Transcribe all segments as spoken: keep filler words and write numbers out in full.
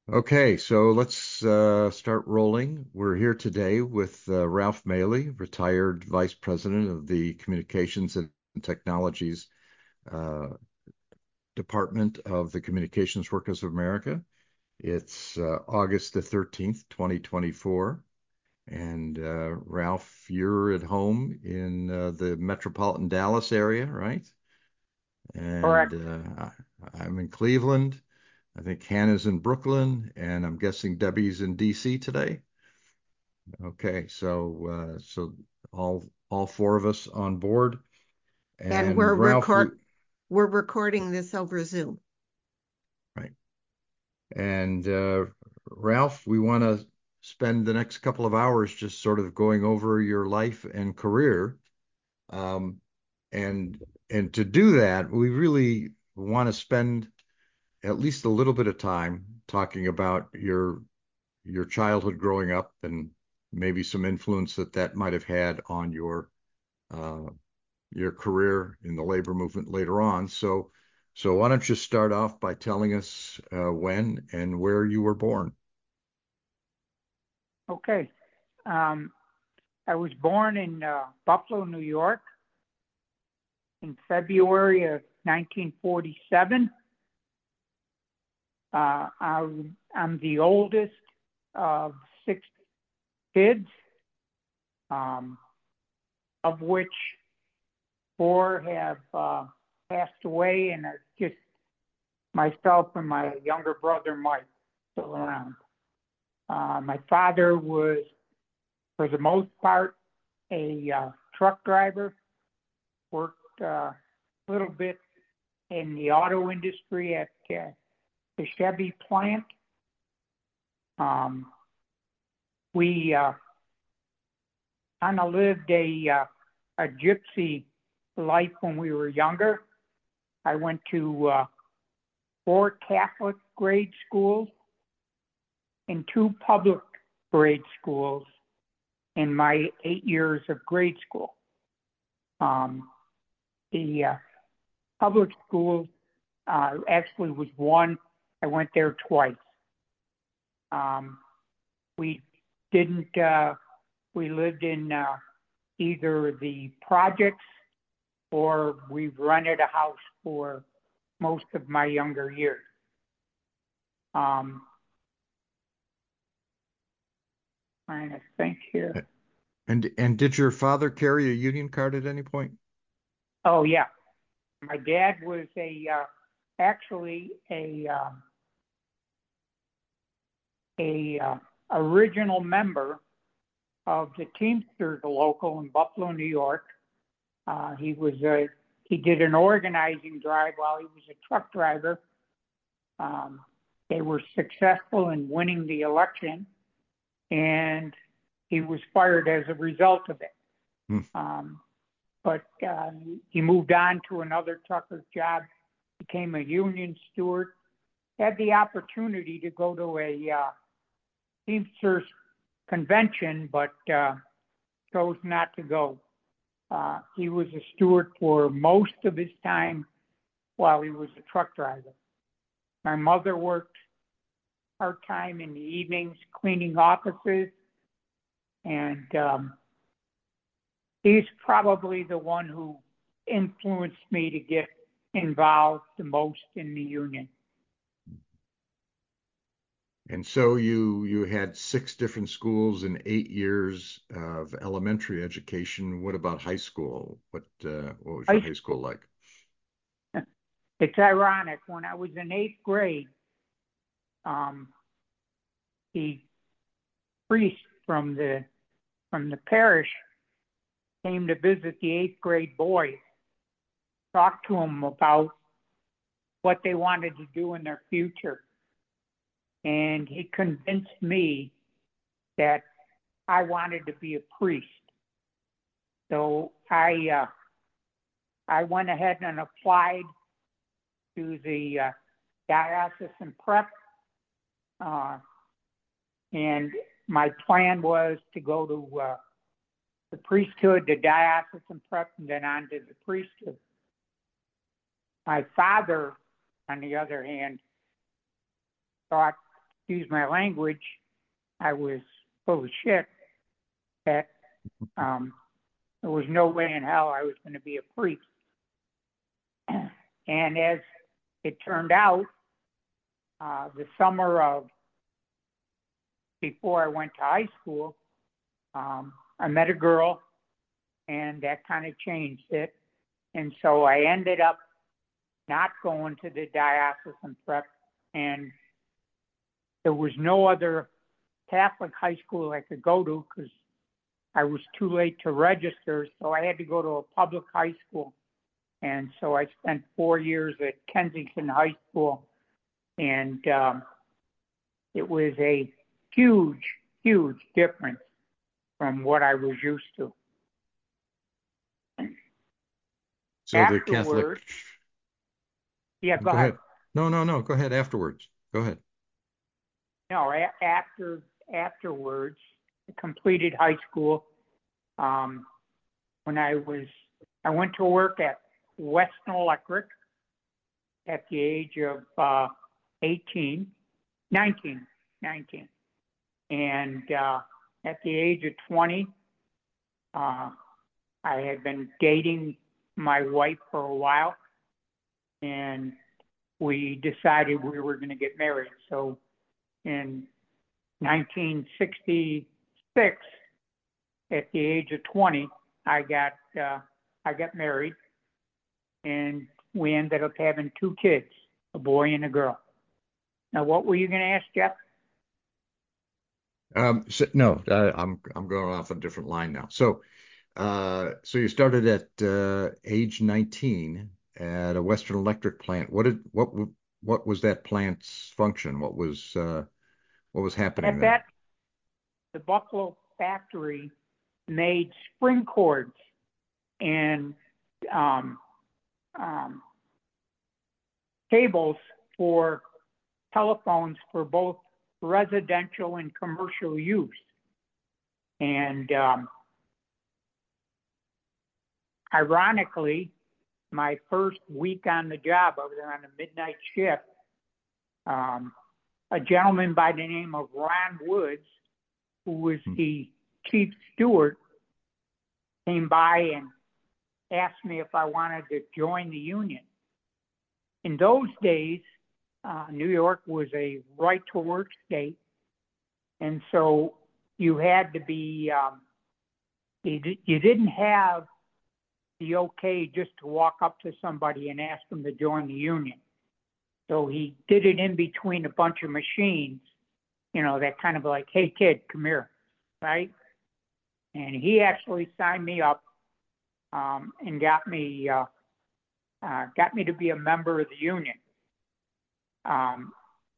Okay, so let's uh, start rolling. We're here today with uh, Ralph Maley, retired Vice President of the Communications and Technologies uh, Department of the Communications Workers of America. It's uh, August the thirteenth, twenty twenty-four. And uh, Ralph, you're at home in uh, the metropolitan Dallas area, right? And Correct. uh, I- I'm in Cleveland. I think Hannah's in Brooklyn, and I'm guessing Debbie's in D C today. Okay, so uh, so all all four of us on board, And and we're Ralph, we record we're recording this over Zoom. right, and uh, Ralph, we want to spend the next couple of hours just sort of going over your life and career, um, and and to do that, we really want to spend at least a little bit of time talking about your your childhood growing up and maybe some influence that that might have had on your uh, your career in the labor movement later on. So, so why don't you start off by telling us uh, when and where you were born? Okay. Um, I was born in uh, Buffalo, New York in February of nineteen forty-seven. Uh, I, I'm the oldest of six kids, um, of which four have uh, passed away, and it's just myself and my younger brother, Mike, still around. Uh, my father was, for the most part, a uh, truck driver, worked uh, a little bit in the auto industry at uh, the Chevy plant. Um, we uh, kind of lived a uh, a gypsy life when we were younger. I went to uh, four Catholic grade schools and two public grade schools in my eight years of grade school. Um, the uh, public schools uh, actually was one. I went there twice. Um, we didn't, uh, we lived in uh, either the projects or we rented a house for most of my younger years. Um, trying to think here. And and did your father carry a union card at any point? Oh, yeah. My dad was a, uh, actually a, um, a uh, original member of the Teamsters local in Buffalo, New York. Uh, he was a, he did an organizing drive while he was a truck driver. Um, they were successful in winning the election, and he was fired as a result of it. Hmm. Um, but uh, he moved on to another trucker's job, became a union steward, had the opportunity to go to a uh, Teamsters convention, but uh, chose not to go. Uh, he was a steward for most of his time while he was a truck driver. My mother worked part time in the evenings cleaning offices, and um, he's probably the one who influenced me to get involved the most in the union. And so you you had six different schools and eight years of elementary education. What about high school? What uh, what was your I, high school like? it's ironic. When I was in eighth grade, um, the priest from the from the parish came to visit the eighth grade boys, talked to them about what they wanted to do in their future. And he convinced me that I wanted to be a priest. So I uh, I went ahead and applied to the uh, diocesan prep, uh, and my plan was to go to uh, the priesthood, the diocesan prep, and then on to the priesthood. My father, on the other hand, thought excuse my language, I was full of shit that um, there was no way in hell I was going to be a priest. And as it turned out, uh, the summer of before I went to high school, um, I met a girl, and that kind of changed it. And so I ended up not going to the diocesan prep, and there was no other Catholic high school I could go to because I was too late to register, so I had to go to a public high school. And so I spent four years at Kensington High School, and um, it was a huge, huge difference from what I was used to. So the Catholic. Afterwards, yeah, go, Go ahead. ahead. No, no, no. Go ahead afterwards. Go ahead. No, a- after afterwards, I completed high school. Um, when I was, I went to work at Western Electric at the age of uh, eighteen, nineteen, nineteen. And uh, at the age of twenty, uh, I had been dating my wife for a while, and we decided we were going to get married. So in nineteen sixty-six, at the age of twenty, I got uh, I got married, and we ended up having two kids, a boy and a girl. Now, what were you going to ask, Jeff? Um, so, no, I, I'm I'm going off a different line now. So, uh, so you started at uh, age nineteen at a Western Electric plant. What did what w- what was that plant's function? What was uh, what was happening At there? that, the Buffalo factory made spring cords and um, um, cables for telephones for both residential and commercial use. And um, ironically, my first week on the job, I was on a midnight shift. Um, a gentleman by the name of Ron Woods, who was Hmm. the chief steward, came by and asked me if I wanted to join the union. In those days, uh, New York was a right-to-work state, and so you had to be, um, you, you didn't have the okay just to walk up to somebody and ask them to join the union. So he did it in between a bunch of machines, you know, that kind of like, hey, kid, come here, right? And he actually signed me up um, and got me uh, uh, got me to be a member of the union. Um,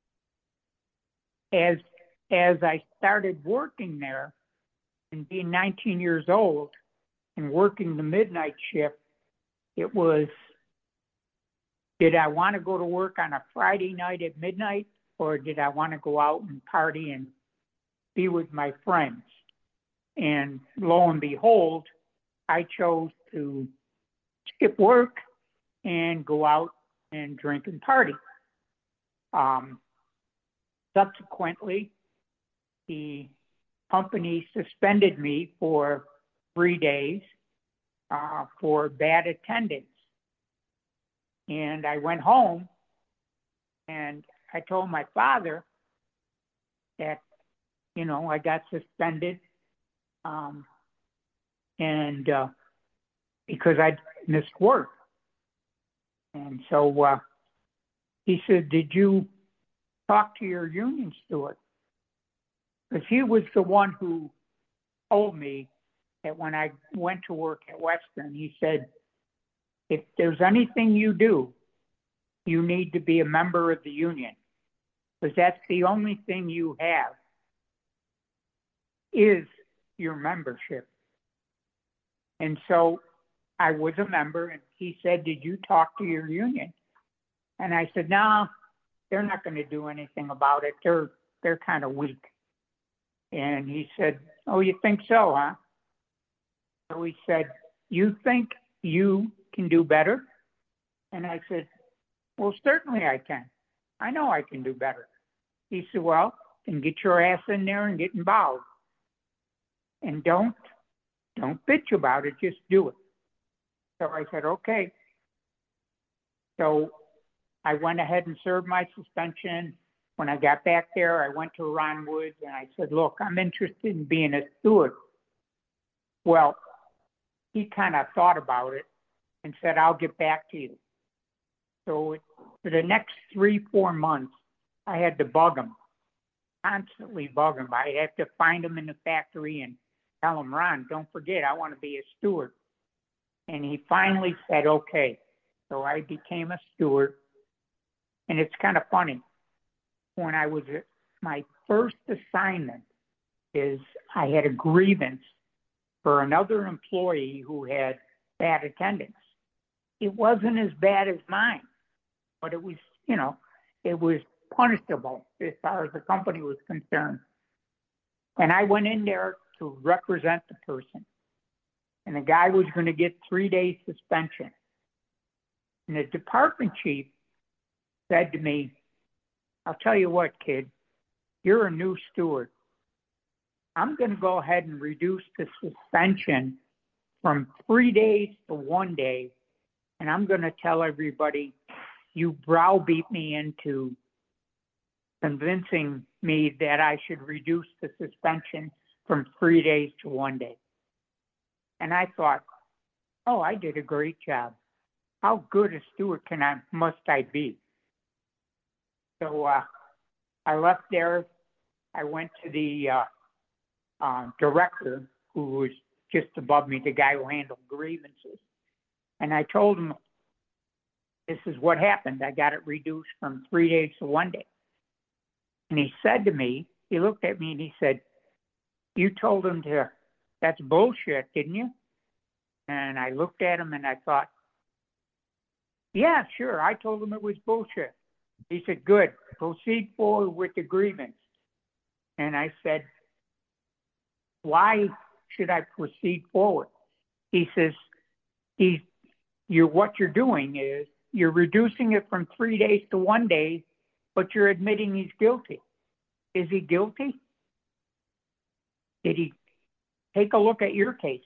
as as I started working there and being nineteen years old and working the midnight shift, it was, did I want to go to work on a Friday night at midnight, or did I want to go out and party and be with my friends? And lo and behold, I chose to skip work and go out and drink and party. Um, subsequently, the company suspended me for three days uh, for bad attendance. And I went home and I told my father that, you know, I got suspended um, and uh, because I missed work. And so uh, he said, did you talk to your union steward? Because he was the one who told me that when I went to work at Western, he said, if there's anything you do, you need to be a member of the union, because that's the only thing you have is your membership. And so I was a member, and he said, did you talk to your union? And I said, no, they're not going to do anything about it. They're they're kind of weak. And he said, oh, you think so, huh? So he said, you think you can do better? And I said, well, certainly I can. I know I can do better. He said, well, then get your ass in there and get involved. And don't, don't bitch about it, just do it. So I said, okay. So I went ahead and served my suspension. When I got back there, I went to Ron Woods and I said, look, I'm interested in being a steward. Well, he kind of thought about it and said, I'll get back to you. So for the next three, four months, I had to bug him, constantly bug him. I had to find him in the factory and tell him, Ron, don't forget, I want to be a steward. And he finally said, okay. So I became a steward. And it's kind of funny. When I was at my first assignment is I had a grievance for another employee who had bad attendance. It wasn't as bad as mine, but it was, you know, it was punishable as far as the company was concerned. And I went in there to represent the person. And the guy was going to get three days suspension. And the department chief said to me, I'll tell you what, kid, you're a new steward. I'm going to go ahead and reduce the suspension from three days to one day. And I'm going to tell everybody you browbeat me into convincing me that I should reduce the suspension from three days to one day. And I thought, oh, I did a great job. How good a steward can I, must I be? So uh, I left there. I went to the uh, uh, director, who was just above me, the guy who handled grievances. And I told him, this is what happened. I got it reduced from three days to one day. And he said to me, he looked at me and he said, you told him to, that's bullshit, didn't you? And I looked at him and I thought, yeah, sure. I told him it was bullshit. He said, good, proceed forward with the grievance. And I said, why should I proceed forward? He says, he's, you're, what you're doing is you're reducing it from three days to one day, but you're admitting he's guilty. Is he guilty? Did he take a look at your case?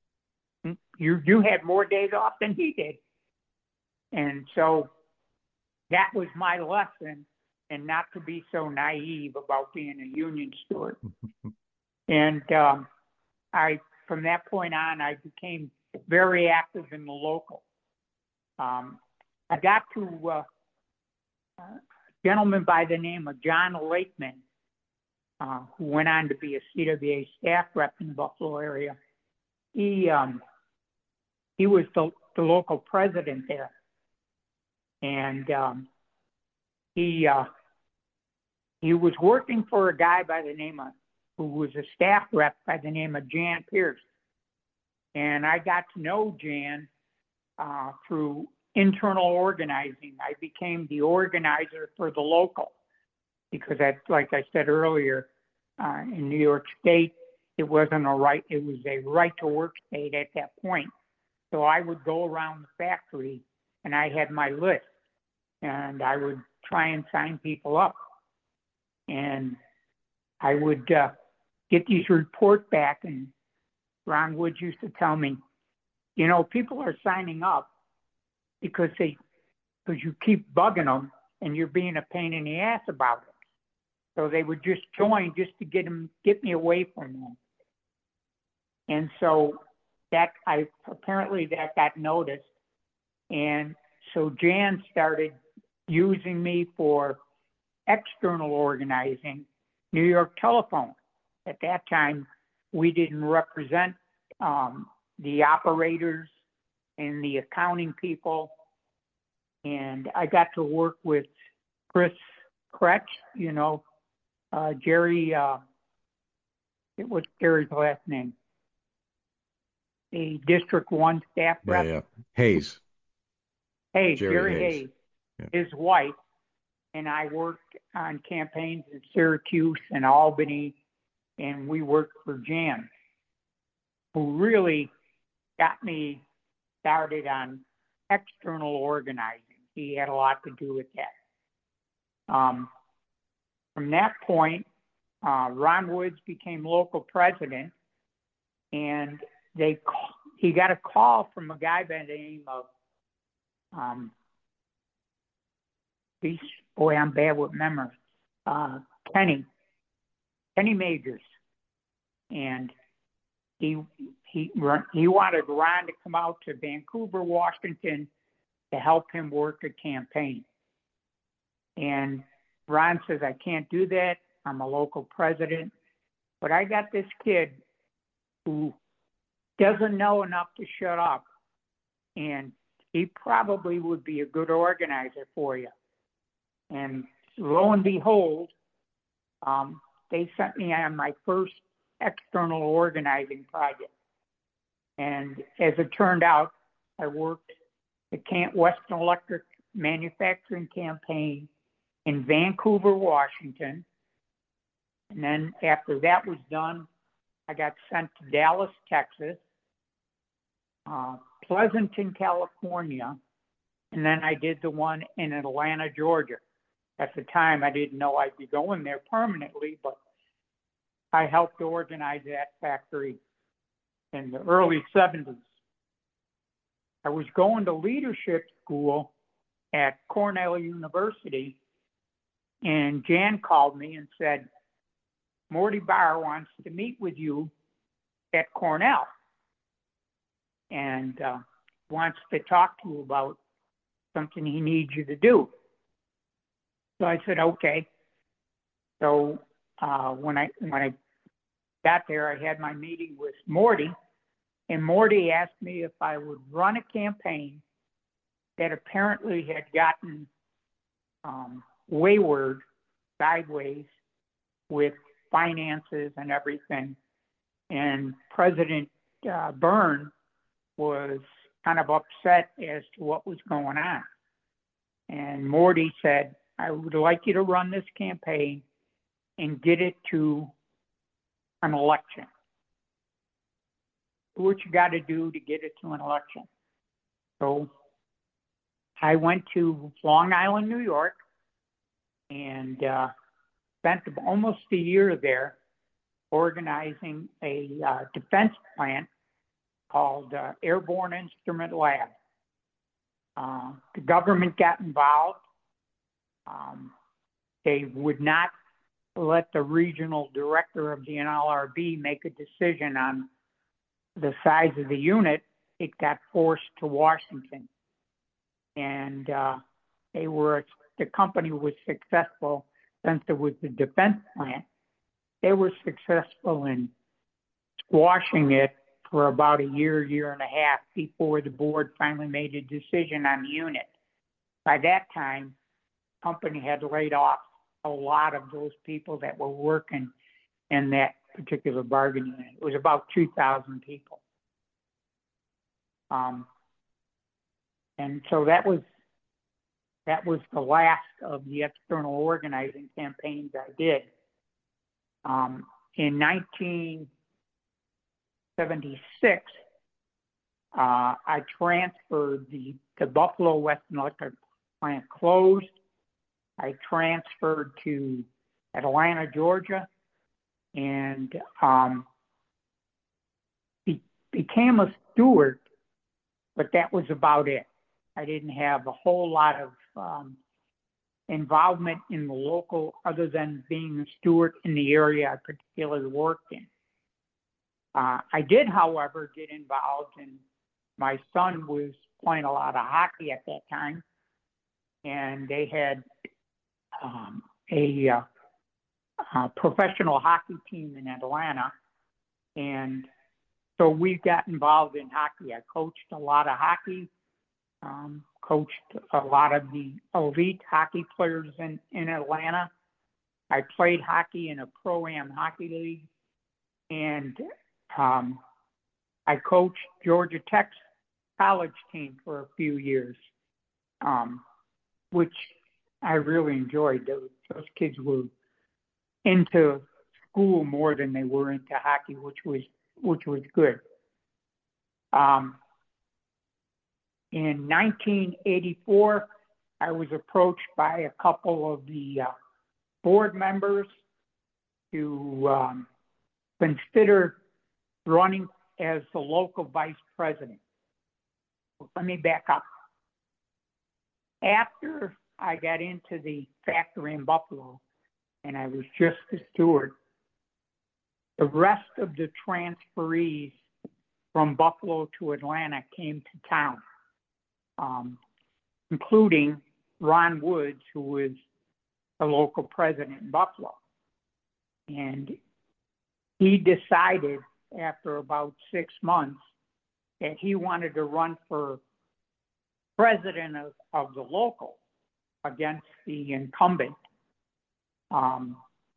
You, you had more days off than he did. And so that was my lesson, and not to be so naive about being a union steward. And um, I, from that point on, I became very active in the local. Um, I got to uh, a gentleman by the name of John Lakeman, uh, who went on to be a C W A staff rep in the Buffalo area. He um, he was the, the local president there, and um, he uh, he was working for a guy by the name of, who was a staff rep by the name of Jan Pierce. And I got to know Jan uh, through internal organizing. I became the organizer for the local because, that, like I said earlier, uh, in New York State, it wasn't a right, it was a right to work state at that point. So I would go around the factory and I had my list and I would try and sign people up. And I would uh, get these reports back, and Ron Woods used to tell me, you know, people are signing up because they, because you keep bugging them and you're being a pain in the ass about it. So they would just join just to get them, get me away from them. And so that I apparently that got noticed, and so Jan started using me for external organizing. New York Telephone. At that time, we didn't represent um, the operators and the accounting people. And I got to work with Chris Kretsch, you know, uh, Jerry, uh, it was Jerry's last name, the District one staff rep. Yeah, yeah. Hayes. Hayes, Jerry Jerry Hayes. Hayes, Yeah. his wife, and I worked on campaigns in Syracuse and Albany, and we worked for Jan, who really got me started on external organizing. He had a lot to do with that. Um, from that point, uh, Ron Woods became local president, and they he got a call from a guy by the name of um, Beast, boy, I'm bad with memory. Uh, Kenny, Kenny Majors, and he he he wanted Ron to come out to Vancouver, Washington, to help him work a campaign. And Ron says, I can't do that. I'm a local president, but I got this kid who doesn't know enough to shut up, and he probably would be a good organizer for you. And lo and behold, um, they sent me on my first external organizing project. And as it turned out, I worked the Western Electric manufacturing campaign in Vancouver, Washington. And then after that was done, I got sent to Dallas, Texas, uh, Pleasanton, California, and then I did the one in Atlanta, Georgia. At the time, I didn't know I'd be going there permanently, but I helped organize that factory in the early seventies. I was going to leadership school at Cornell University, and Jan called me and said, Morty Barr wants to meet with you at Cornell and uh, wants to talk to you about something he needs you to do. So I said, okay. So uh, when I when I got there, I had my meeting with Morty, and Morty asked me if I would run a campaign that apparently had gotten um, wayward, sideways with finances and everything. And President uh, Byrne was kind of upset as to what was going on. And Morty said, I would like you to run this campaign and get it to an election. Do what you got to do to get it to an election. So I went to Long Island, New York, and uh, spent almost a year there organizing a uh, defense plant called uh, Airborne Instrument Lab. Uh, the government got involved. Um, they would not let the regional director of the N L R B make a decision on the size of the unit. It got forced to Washington. And uh, they were, the company was successful since it was the defense plant. They were successful in squashing it for about a year, year and a half before the board finally made a decision on the unit. By that time, the company had laid off a lot of those people that were working in that particular bargaining unit. It was about two thousand people. Um, and so that was that was the last of the external organizing campaigns I did. Um, in nineteen seventy-six, uh, I transferred the, the Buffalo Western Electric plant closed. I transferred to Atlanta, Georgia, and um, be, became a steward, but that was about it. I didn't have a whole lot of um, involvement in the local other than being a steward in the area I particularly worked in. Uh, I did, however, get involved, and my son was playing a lot of hockey at that time, and they had um, a, uh, a professional hockey team in Atlanta, and so we got involved in hockey. I coached a lot of hockey, um, coached a lot of the elite hockey players in, in Atlanta. I played hockey in a Pro-Am hockey league, and um, I coached Georgia Tech's college team for a few years, um, which I really enjoyed. Those, those kids were into school more than they were into hockey, which was which was good. Um, in nineteen eighty-four, I was approached by a couple of the uh, board members to um, consider running as the local vice president. Let me back up. After I got into the factory in Buffalo and I was just the steward, the rest of the transferees from Buffalo to Atlanta came to town, um, including Ron Woods, who was the local president in Buffalo. And he decided after about six months that he wanted to run for president of, of the local against the incumbent. Um,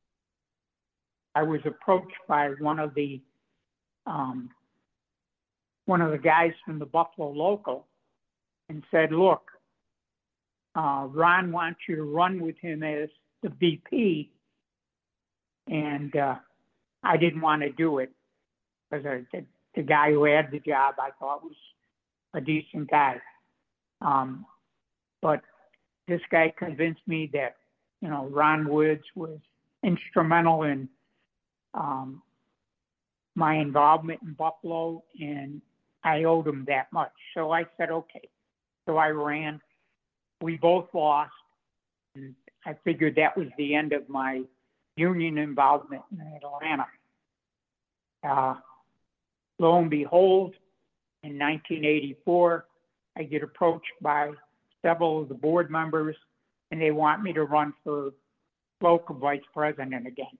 I was approached by one of the um, one of the guys from the Buffalo local and said, "Look, uh, Ron wants you to run with him as the V P," and uh, I didn't want to do it because the, the guy who had the job I thought was a decent guy. Um, but this guy convinced me that, you know, Ron Woods was instrumental in um, my involvement in Buffalo, and I owed him that much. So I said, okay. So I ran. We both lost. And I figured that was the end of my union involvement in Atlanta. Uh, lo and behold, in nineteen eighty-four, I get approached by several of the board members, and they want me to run for local vice president again.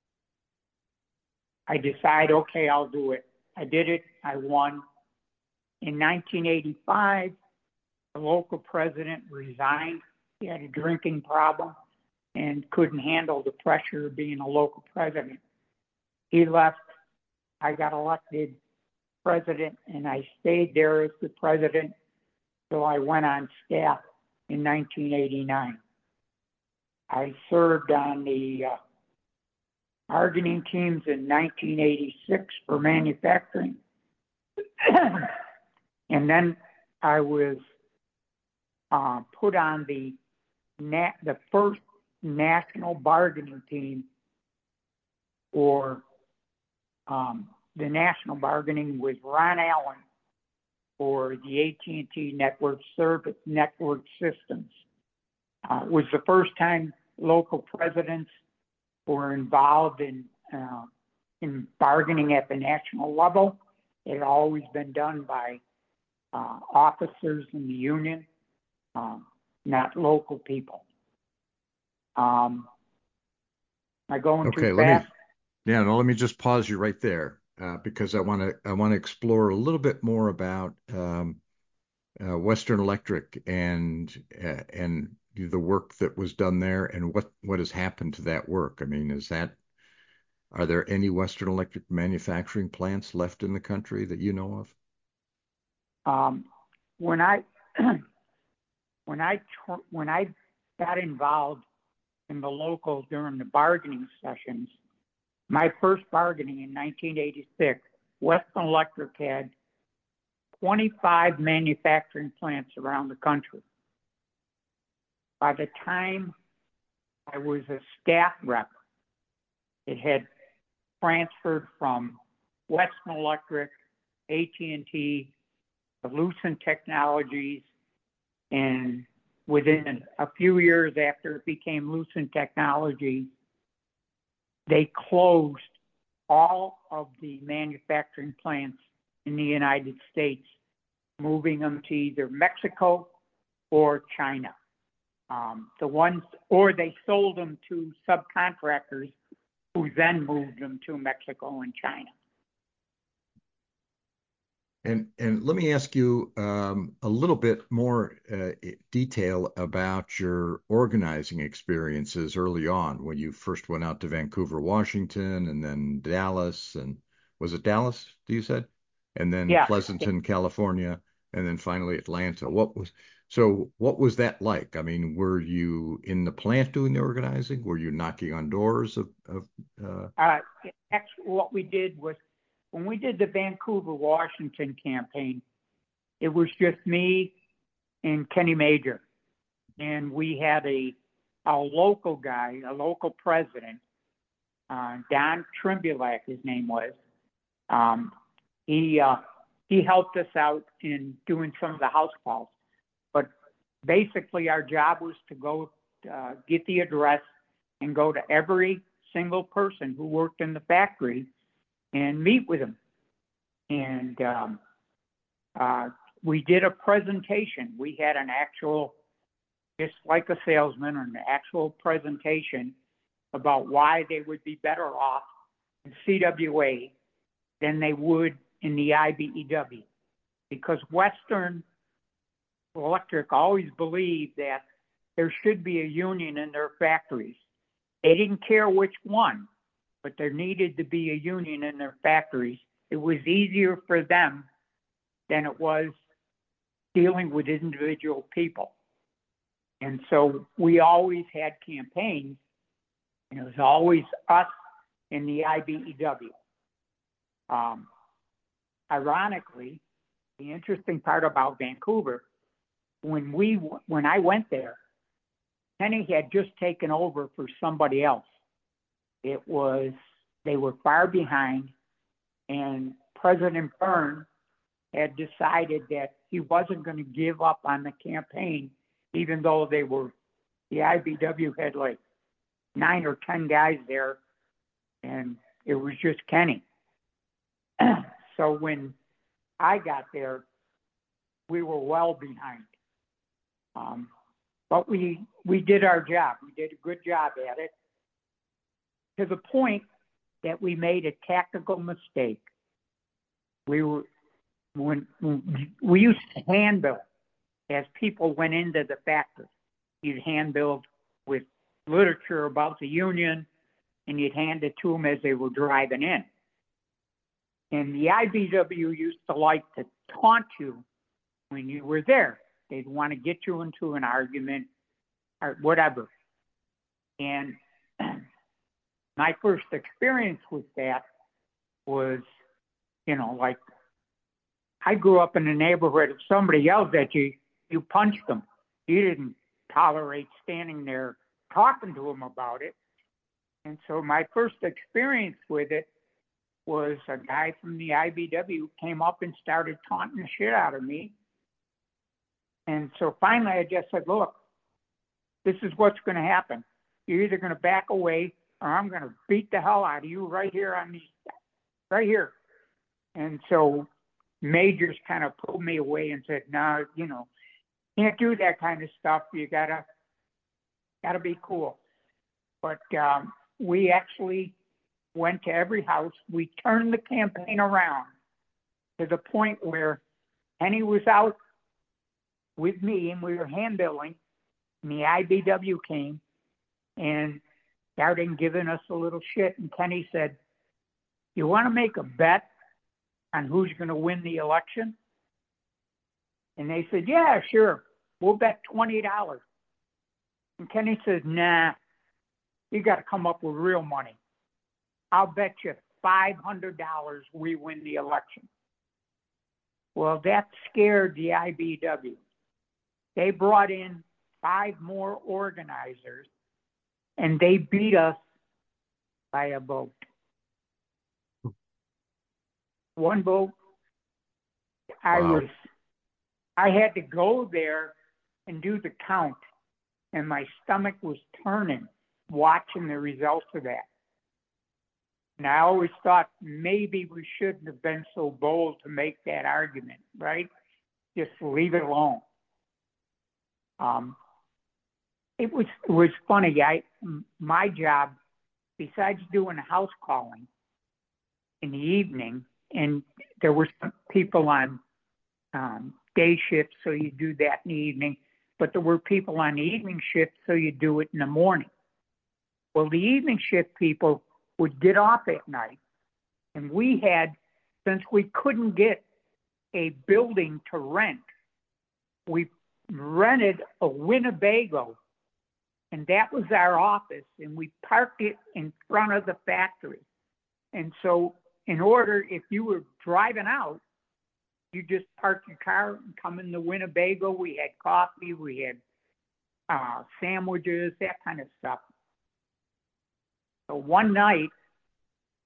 I decide, okay, I'll do it. I did it. I won. In nineteen eighty-five, the local president resigned. He had a drinking problem and couldn't handle the pressure of being a local president. He left. I got elected president, and I stayed there as the president until I went on staff in nineteen eighty-nine. I served on the uh, bargaining teams in nineteen eighty-six for manufacturing. And then I was uh, put on the nat- the first national bargaining team for um, the national bargaining with Ron Allen for the A T and T Network Service Network Systems. Uh, it was the first time local presidents were involved in uh, in bargaining at the national level. It had always been done by uh, officers in the union, um, not local people. Um, am I going Okay, too let fast? me, yeah, no, let me just pause you right there uh, because I want to I want to explore a little bit more about um, uh, Western Electric and uh, and the work that was done there and what what has happened to that work. I mean, is that are there any Western Electric manufacturing plants left in the country that you know of? Um, when I when I tr- when I got involved in the local during the bargaining sessions, my first bargaining in nineteen eighty-six, Western Electric had twenty-five manufacturing plants around the country. By the time I was a staff rep, it had transferred from Western Electric, A T and T, to Lucent Technologies, and within a few years after it became Lucent Technologies, they closed all of the manufacturing plants in the United States, moving them to either Mexico or China. Um, the ones, or they sold them to subcontractors who then moved them to Mexico and China. And and let me ask you um, a little bit more uh, detail about your organizing experiences early on when you first went out to Vancouver, Washington, and then Dallas, and was it Dallas, you said? And then Yeah. Pleasanton, California, and then finally Atlanta. What was so what was that like? I mean, were you in the plant doing the organizing? Were you knocking on doors of, of uh... Uh, actually, what we did was when we did the Vancouver, Washington campaign, it was just me and Kenny Major. And we had a, a local guy, a local president, uh, Don Trimbulak, his name was. Um, he uh, he helped us out in doing some of the house calls. But basically, our job was to go uh, get the address and go to every single person who worked in the factory and meet with them. And um, uh, we did a presentation. We had an actual, just like a salesman, an actual presentation about why they would be better off in C W A than they would in the I B E W. Because Western Electric always believed that there should be a union in their factories. They didn't care which one, but there needed to be a union in their factories. It was easier for them than it was dealing with individual people. And so we always had campaigns, and it was always us in the I B E W. Um, ironically, the interesting part about Vancouver, when we when I went there, Kenny had just taken over for somebody else. It was, they were far behind, and President Byrne had decided that he wasn't going to give up on the campaign, even though they were, the I B W had like nine or ten guys there, and it was just Kenny. So when I got there, we were well behind. Um, but we we did our job. We did a good job at it, to the point that we made a tactical mistake. We were when, when we used to hand bill as people went into the factory. You'd hand bill with literature about the union, and you'd hand it to them as they were driving in. And the I B W used to like to taunt you when you were there. They'd want to get you into an argument or whatever. And my first experience with that was, you know, like, I grew up in a neighborhood. If somebody yelled at you, you punched them. You didn't tolerate standing there talking to them about it. And so my first experience with it was a guy from the I B W came up and started taunting the shit out of me. And so finally I just said, look, this is what's going to happen. You're either going to back away or I'm going to beat the hell out of you right here on these, right here. And so Majors kind of pulled me away and said, no, you know, can't do that kind of stuff. You gotta, gotta be cool. But um, we actually went to every house. We turned the campaign around to the point where Kenny was out with me and we were hand billing, and the I B W came and started giving us a little shit. And Kenny said, you want to make a bet on who's going to win the election? And they said, yeah, sure. We'll bet twenty dollars. And Kenny says, nah, you got to come up with real money. I'll bet you five hundred dollars we win the election. Well, that scared the I B W. They brought in five more organizers, and they beat us by a vote. One vote. I Wow. was, I had to go there and do the count, and my stomach was turning watching the results of that. And I always thought maybe we shouldn't have been so bold to make that argument, right? Just leave it alone. Um, it was it was funny. I my job, besides doing house calling in the evening, and there were some people on um, day shifts, so you do that in the evening. But there were people on the evening shift, so you do it in the morning. Well, the evening shift people would get off at night, and we had, since we couldn't get a building to rent, we rented a Winnebago, and that was our office, and we parked it in front of the factory. And so in order, if you were driving out, you just park your car and come in the Winnebago. We had coffee, we had uh, sandwiches, that kind of stuff. So one night,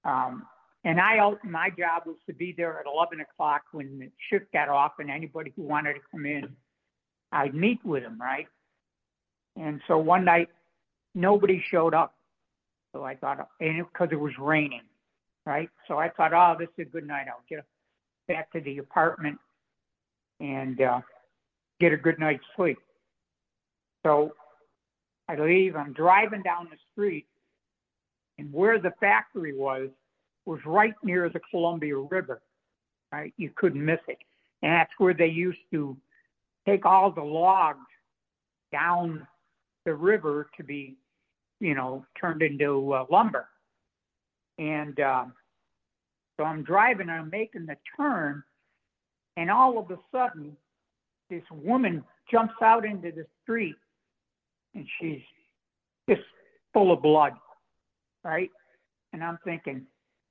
Um, and I, my job was to be there at eleven o'clock when the shift got off, and anybody who wanted to come in, I'd meet with them, right? And so one night, nobody showed up. So I thought, and because it, it was raining, right? So I thought, oh, this is a good night. I'll get back to the apartment and uh, get a good night's sleep. So I leave. I'm driving down the street, and where the factory was was right near the Columbia River, right? You couldn't miss it. And that's where they used to take all the logs down the river to be, you know, turned into uh, lumber. And uh, so I'm driving, and I'm making the turn, and all of a sudden, this woman jumps out into the street, and she's just full of blood, right? And I'm thinking,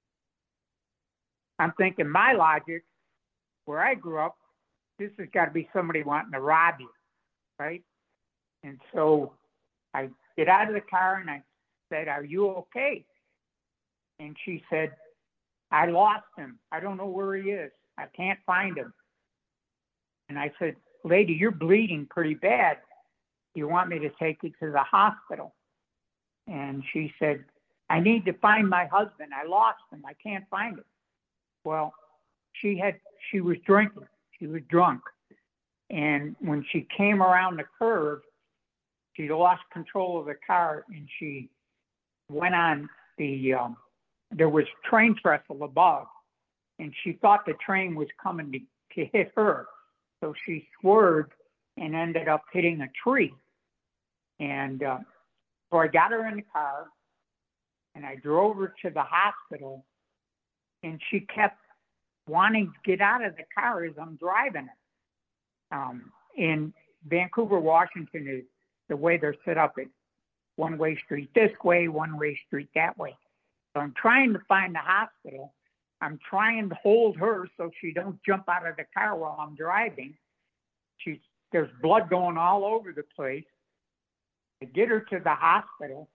I'm thinking my logic, where I grew up, this has got to be somebody wanting to rob you, right? And so I get out of the car and I said, are you okay? And she said, I lost him. I don't know where he is. I can't find him. And I said, lady, you're bleeding pretty bad. You want me to take you to the hospital? And she said, I need to find my husband. I lost him. I can't find him. Well, she had, she was drinking. She was drunk. And when she came around the curve, she lost control of the car, and she went on the, um, there was train trestle above, and she thought the train was coming to, to hit her. So she swerved and ended up hitting a tree. And uh, so I got her in the car, and I drove her to the hospital, and she kept wanting to get out of the car as I'm driving it. Um, in Vancouver, Washington, is the way they're set up. It's one-way street this way, one-way street that way. So I'm trying to find the hospital. I'm trying to hold her so she don't jump out of the car while I'm driving. She's, there's blood going all over the place. I get her to the hospital,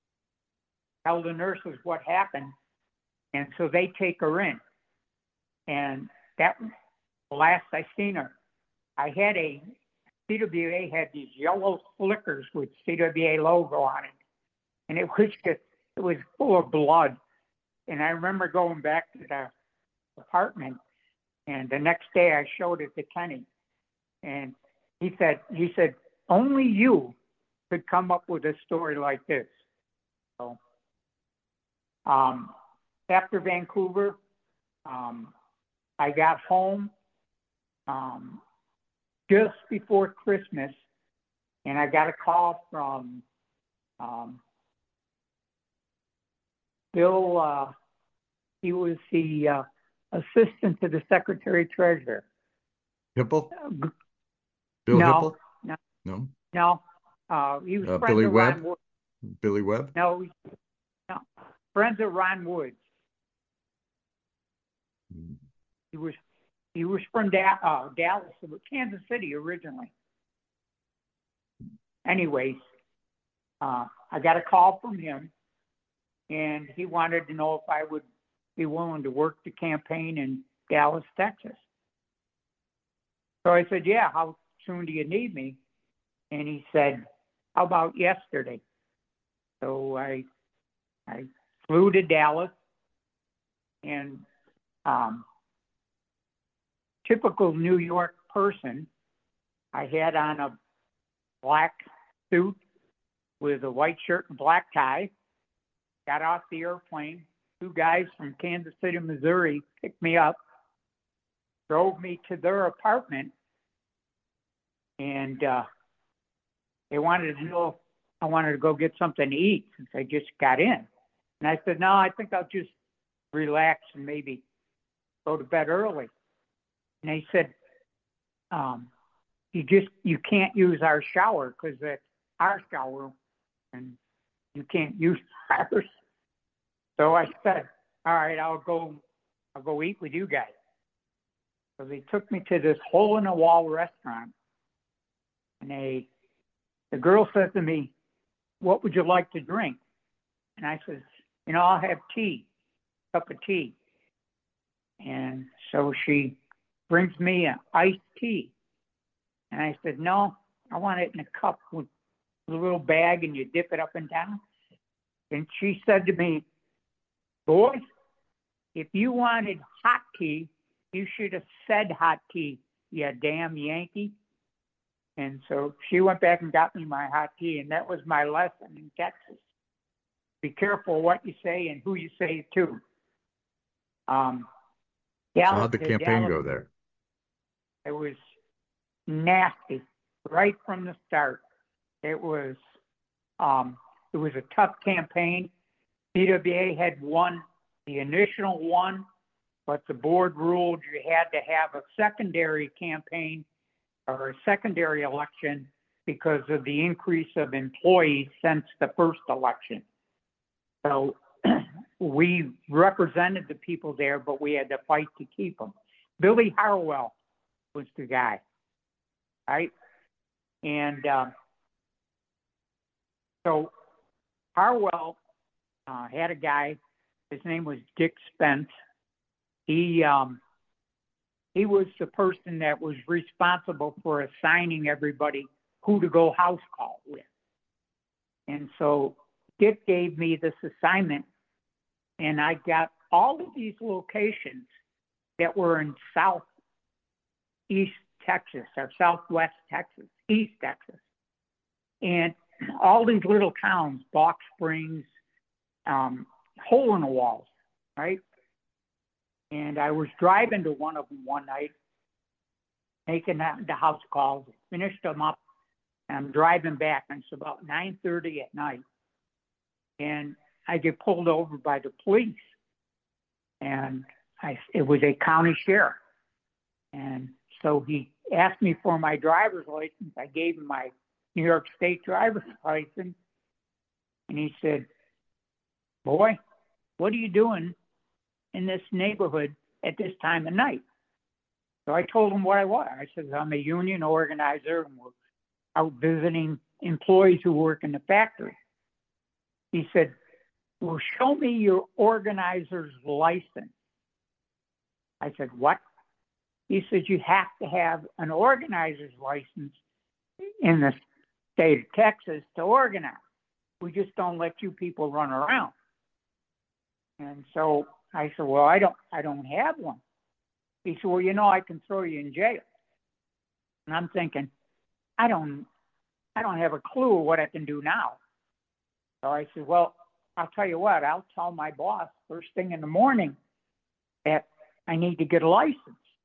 tell the nurses what happened, and so they take her in. And that was the last I seen her. I had a, C W A had these yellow flickers with C W A logo on it. And it was just, it was full of blood. And I remember going back to the apartment, and the next day I showed it to Kenny. And he said, he said, only you could come up with a story like this. So um, after Vancouver, um, I got home um, just before Christmas, and I got a call from um, Bill. Uh, he was the uh, assistant to the Secretary Treasurer. Hipple? Uh, Bill no, Hipple? no, No. no. Uh, he was Uh, friends Billy of Webb? Ron Woods. Billy Webb? No, no, friends of Ron Woods. Mm. He was he was from da- uh, Dallas, Kansas City originally. Anyways, uh, I got a call from him, and he wanted to know if I would be willing to work the campaign in Dallas, Texas. So I said, yeah, how soon do you need me? And he said, how about yesterday? So I I flew to Dallas, and um, typical New York person, I had on a black suit with a white shirt and black tie, got off the airplane. Two guys from Kansas City, Missouri picked me up, drove me to their apartment, and uh, they wanted to know if I wanted to go get something to eat since I just got in. And I said, no, I think I'll just relax and maybe go to bed early. And they said, um, you just, you can't use our shower because that's our shower and you can't use ours. So I said, all right, I'll go, I'll go eat with you guys. So they took me to this hole in the wall restaurant, and they, the girl said to me, what would you like to drink? And I said, you know, I'll have tea. cup of tea. And so she brings me an iced tea. And I said, no, I want it in a cup with a little bag and you dip it up and down. And she said to me, boy, if you wanted hot tea, you should have said hot tea, you damn Yankee. And so she went back and got me my hot tea, and that was my lesson in Texas. Be careful what you say and who you say it to. Um, So Dallas, how'd the the campaign Dallas, go there? it was nasty right from the start. It was um, it was a tough campaign. C W A had won the initial one, but the board ruled you had to have a secondary campaign or a secondary election because of the increase of employees since the first election. So we represented the people there, but we had to fight to keep them. Billy Harwell was the guy, right? And uh, so Harwell uh, had a guy, his name was Dick Spence. He um, he was the person that was responsible for assigning everybody who to go house call with. And so Dick gave me this assignment, and I got all of these locations that were in southeast Texas or southwest Texas, East Texas. And all these little towns, Box Springs, um, hole in the walls, right? And I was driving to one of them one night, making the house calls, finished them up, and I'm driving back, and it's about nine thirty at night. And I get pulled over by the police. And I, it was a county sheriff. And so he asked me for my driver's license. I gave him my New York State driver's license. And he said, boy, what are you doing in this neighborhood at this time of night? So I told him what I was. I said, I'm a union organizer, and we're out visiting employees who work in the factory. He said, well, show me your organizer's license. I said, what? He said, you have to have an organizer's license in the state of Texas to organize. We just don't let you people run around. And so I said, well, I don't, I don't have one. He said, well, you know, I can throw you in jail. And I'm thinking, I don't, I don't have a clue what I can do now. So I said, well, I'll tell you what, I'll tell my boss first thing in the morning that I need to get a license.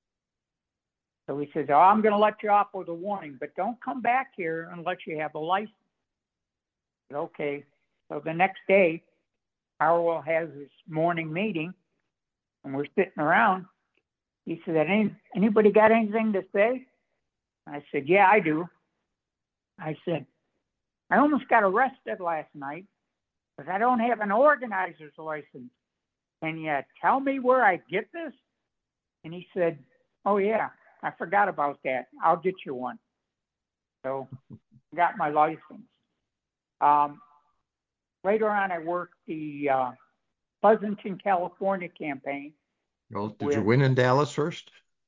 So he says, oh, I'm going to let you off with a warning, but don't come back here unless you have a license. I said, okay. So the next day, Harwell has his morning meeting, and we're sitting around. He said, Any, anybody got anything to say? I said, yeah, I do. I said, I almost got arrested last night because I don't have an organizer's license. Can you tell me where I get this? And he said, oh, yeah, I forgot about that. I'll get you one. So I got my license. Um, later on, I worked the uh, Pleasanton, California campaign. Well, did with, you win in Dallas first?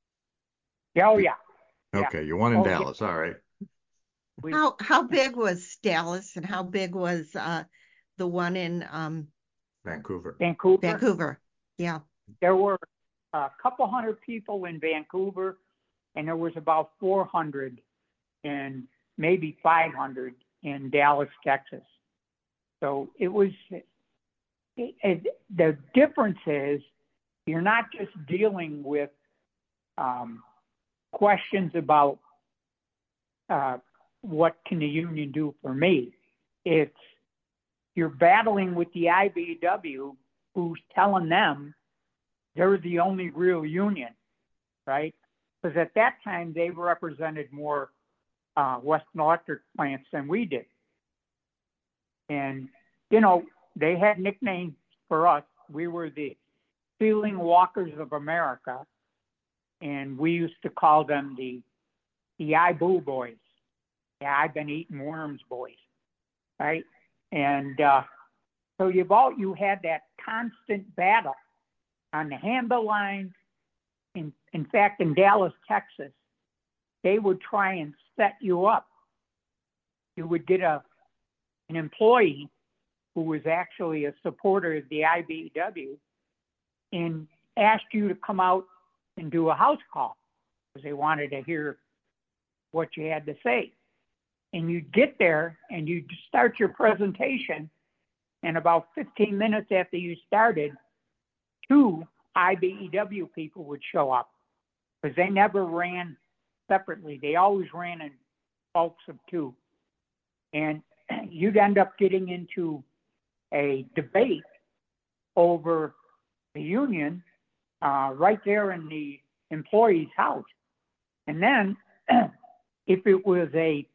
Oh, yeah. yeah. Okay, you won in oh, Dallas. Yeah. All right. We, How how big was Dallas, and how big was uh, the one in um, Vancouver. Vancouver. Vancouver? Yeah. There were a couple hundred people in Vancouver, and there was about four hundred and maybe five hundred in Dallas, Texas. So it was, it, it, the difference is you're not just dealing with um, questions about uh, what can the union do for me. It's you're battling with the I B W who's telling them they're the only real union, right? Because at that time, they represented more uh, Western Electric plants than we did. And, you know, they had nicknames for us. We were the Ceiling Walkers of America, and we used to call them the the I Boo boys. Yeah, I've been eating worms boys, right? And uh, so you've all you had that constant battle on the handle lines. In, in fact, in Dallas, Texas, they would try and set you up. You would get a an employee who was actually a supporter of the I B E W and asked you to come out and do a house call because they wanted to hear what you had to say. And you'd get there and you'd start your presentation, and about fifteen minutes after you started, two I B E W people would show up because they never ran separately. They always ran in bulks of two. And you'd end up getting into a debate over the union uh, right there in the employee's house. And then if it was a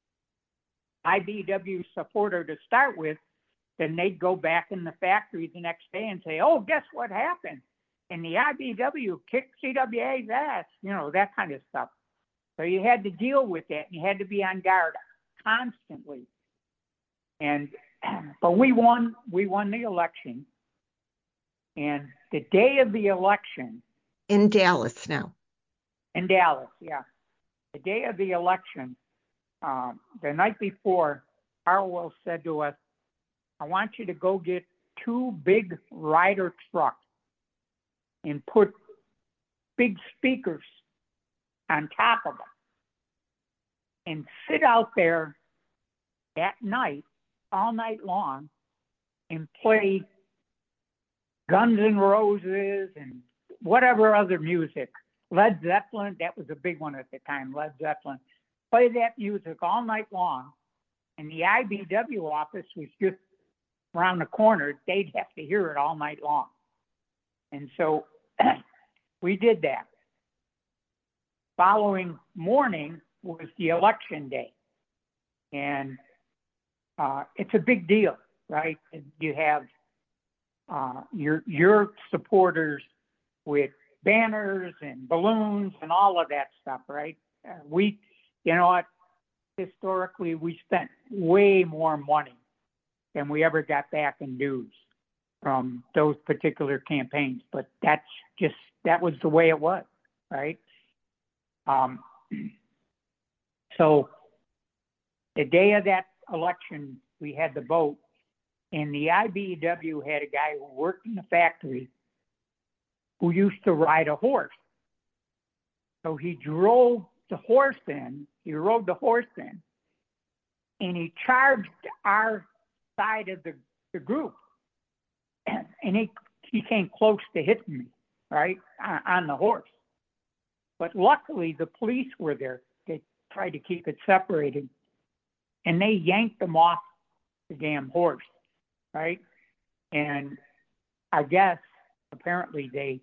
I B E W supporter to start with, then they'd go back in the factory the next day and say, oh, guess what happened? And the I B E W kicked C W A's ass, you know, that kind of stuff. So you had to deal with that, and you had to be on guard constantly. And but we won, we won the election. And the day of the election in Dallas now. In Dallas, yeah. The day of the election, um, the night before, Harwell said to us, I want you to go get two big Ryder trucks and put big speakers on top of them and sit out there at night, all night long, and play Guns N' Roses and whatever other music. Led Zeppelin, that was a big one at the time, Led Zeppelin. Play that music all night long, and the I B W office was just around the corner. They'd have to hear it all night long. And so we did that. Following morning was the election day. And uh, it's a big deal, right? You have uh, your, your supporters with banners and balloons and all of that stuff, right? Uh, we, you know what, historically, we spent way more money than we ever got back in dues from those particular campaigns. But that's just, that was the way it was, right? Um, so the day of that election, we had the vote, and the I B E W had a guy who worked in the factory who used to ride a horse. So he drove the horse in, he rode the horse in, and he charged our side of the, the group. And he, he came close to hitting me, right, on, on the horse. But luckily, the police were there. They tried to keep it separated, and they yanked him off the damn horse, right? And I guess, apparently, they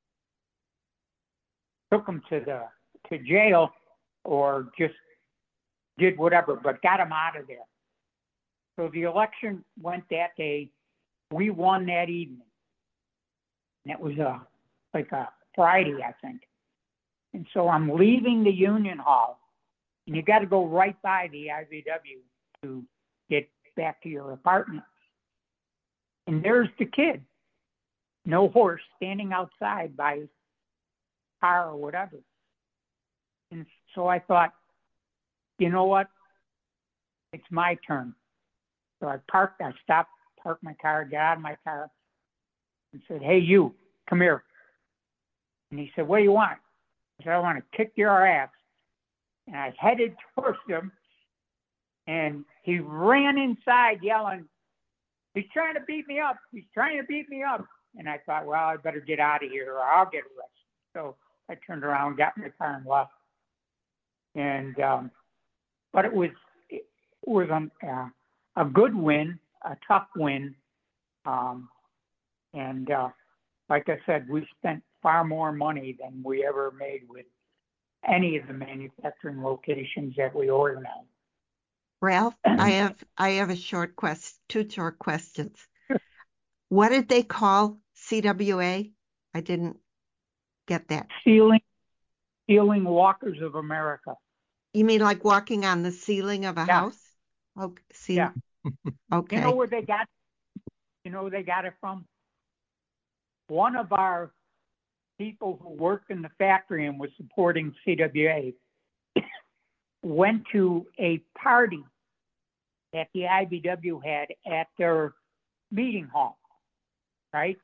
took him to the to jail or just did whatever, but got him out of there. So the election went that day. We won that evening. And it was a, like a Friday, I think. And so I'm leaving the Union Hall, and you got to go right by the I V W to get back to your apartment. And there's the kid, no horse, standing outside by his car or whatever. And so I thought, you know what? It's my turn. So I parked, I stopped, parked my car, got out of my car, and said, hey, you, come here. And he said, what do you want? I said, I want to kick your ass. And I headed towards him, and he ran inside yelling, he's trying to beat me up. He's trying to beat me up. And I thought, well, I better get out of here or I'll get arrested. So I turned around, got in my car, and left. And, um, but it was, it was a, uh, a good win, a tough win. Um, and uh, like I said, we spent far more money than we ever made with any of the manufacturing locations that we organized. Ralph, I have I have a short quest, two short questions. What did they call C W A? I didn't get that. Ceiling, Ceiling Walkers of America. You mean like walking on the ceiling of a Yeah. house? Okay. See, yeah. Okay. You know where they got? You know where they got it from? one of our people who worked in the factory and was supporting C W A went to a party that the I B W had at their meeting hall, right?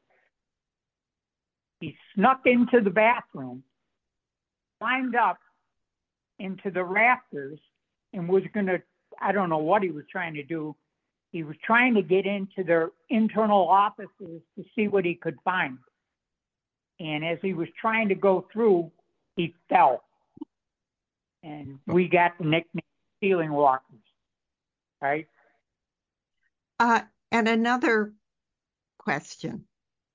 He snuck into the bathroom, climbed up into the rafters, and was going to, I don't know what he was trying to do. He was trying to get into their internal offices to see what he could find. And as he was trying to go through, he fell. And we got the nickname Ceiling Walkers, right? Uh, and another question.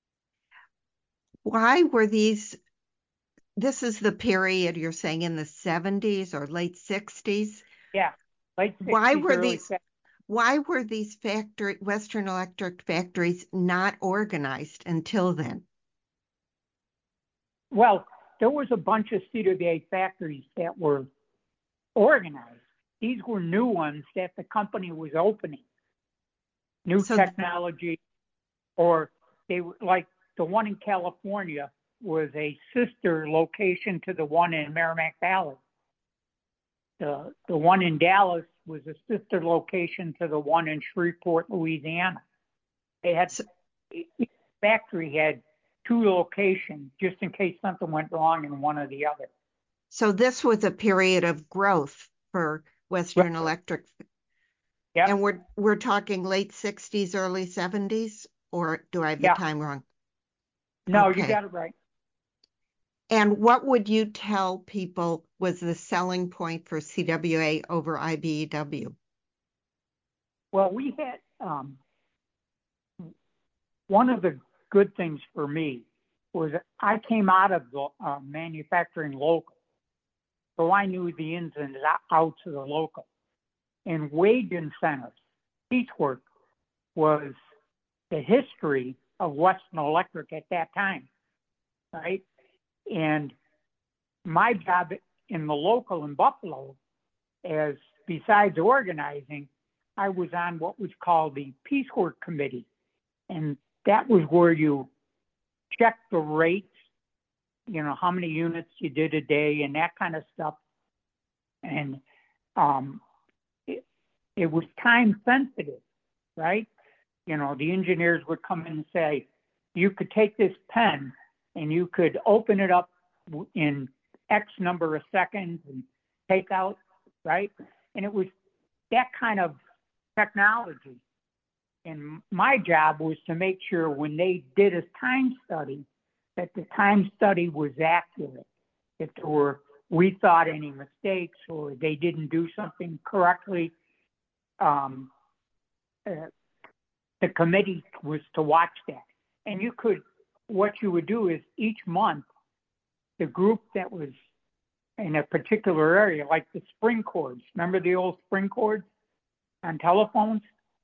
Why were these, this is the period you're saying in the seventies or late sixties? Yeah, late sixties, why were early these seventies. Why were these factory Western Electric factories not organized until then? Well, there was a bunch of C W A factories that were organized. These were new ones that the company was opening. New So- technology, or they were like the one in California was a sister location to the one in Merrimack Valley. The, the one in Dallas was a sister location to the one in Shreveport, Louisiana. They had, each factory had two locations just in case something went wrong in one or the other. So this was a period of growth for Western Right. Electric. Yep. And we're we're talking late sixties, early seventies, or do I have the Yeah. time wrong? No, Okay. you got it right. And what would you tell people was the selling point for C W A over I B E W? Well, we had um, one of the good things for me was I came out of the uh, manufacturing local, so I knew the ins and outs of the local. And wage incentives, piecework, was the history of Western Electric at that time, right? And my job in the local in Buffalo, as besides organizing, I was on what was called the piecework committee. And that was where you check the rates, you know, how many units you did a day and that kind of stuff. And um, it, it was time sensitive, right? You know, the engineers would come in and say, you could take this pen and you could open it up in X number of seconds and take out, right? And it was that kind of technology. And my job was to make sure when they did a time study, that the time study was accurate. If there were, we thought, any mistakes or they didn't do something correctly, um, uh, the committee was to watch that. And you could, what you would do is each month, the group that was in a particular area, like the spring cords, remember the old spring cords on telephones?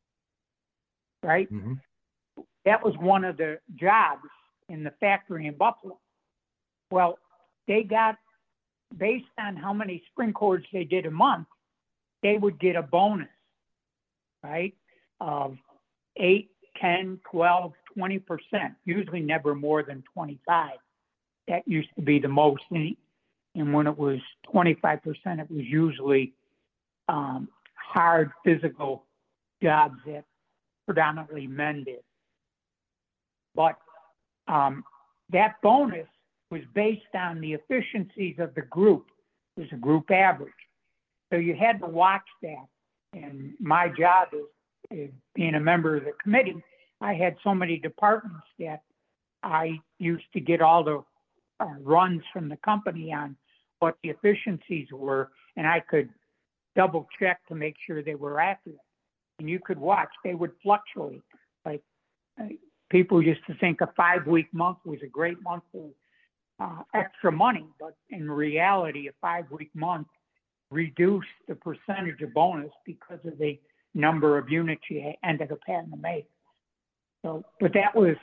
Right? Mm-hmm. That was one of the jobs in the factory in Buffalo. Well, they got, based on how many spring cords they did a month, they would get a bonus, right, of eight, ten, twelve, twenty percent, usually never more than twenty-five. That used to be the most. And when it was twenty-five percent, it was usually um, hard physical jobs that predominantly men did. But um, that bonus was based on the efficiencies of the group. It was a group average. So you had to watch that. And my job is, is being a member of the committee, I had so many departments that I used to get all the uh, runs from the company on what the efficiencies were, and I could double check to make sure they were accurate. And you could watch, they would fluctuate. Like uh, people used to think a five week month was a great month for uh, extra money, but in reality, a five week month reduced the percentage of bonus because of the number of units you ended up having to make. So, but that was,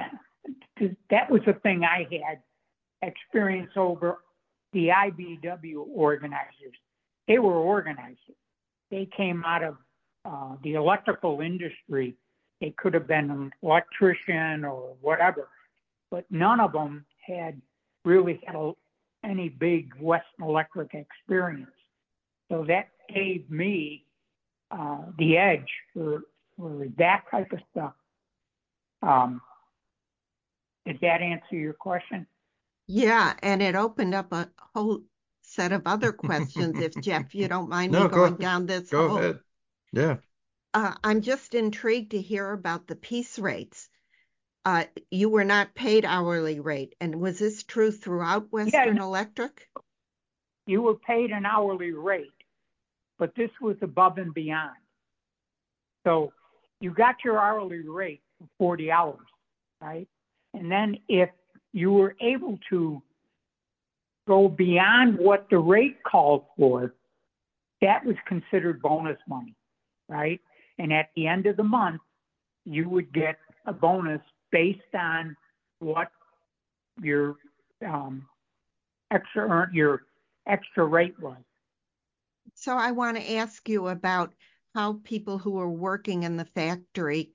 that was the thing I had experience over the I B W organizers. They were organizers. They came out of uh, the electrical industry. They could have been an electrician or whatever. but none of them had really had a, any big Western Electric experience. So that gave me uh, the edge for, for that type of stuff. Um, did that answer your question? Yeah, and it opened up a whole set of other questions. If Jeff, you don't mind No, me go going down this go hole. ahead. Yeah. Uh, I'm just intrigued to hear about the piece rates. Uh, you were not paid hourly rate, and was this true throughout Western Yeah, Electric? you were paid an hourly rate, but this was above and beyond. So you got your hourly rate for forty hours, right? And then if you were able to go beyond what the rate called for, that was considered bonus money, right? And at the end of the month, you would get a bonus based on what your um, extra earn, your extra rate was. So I want to ask you about how people who are working in the factory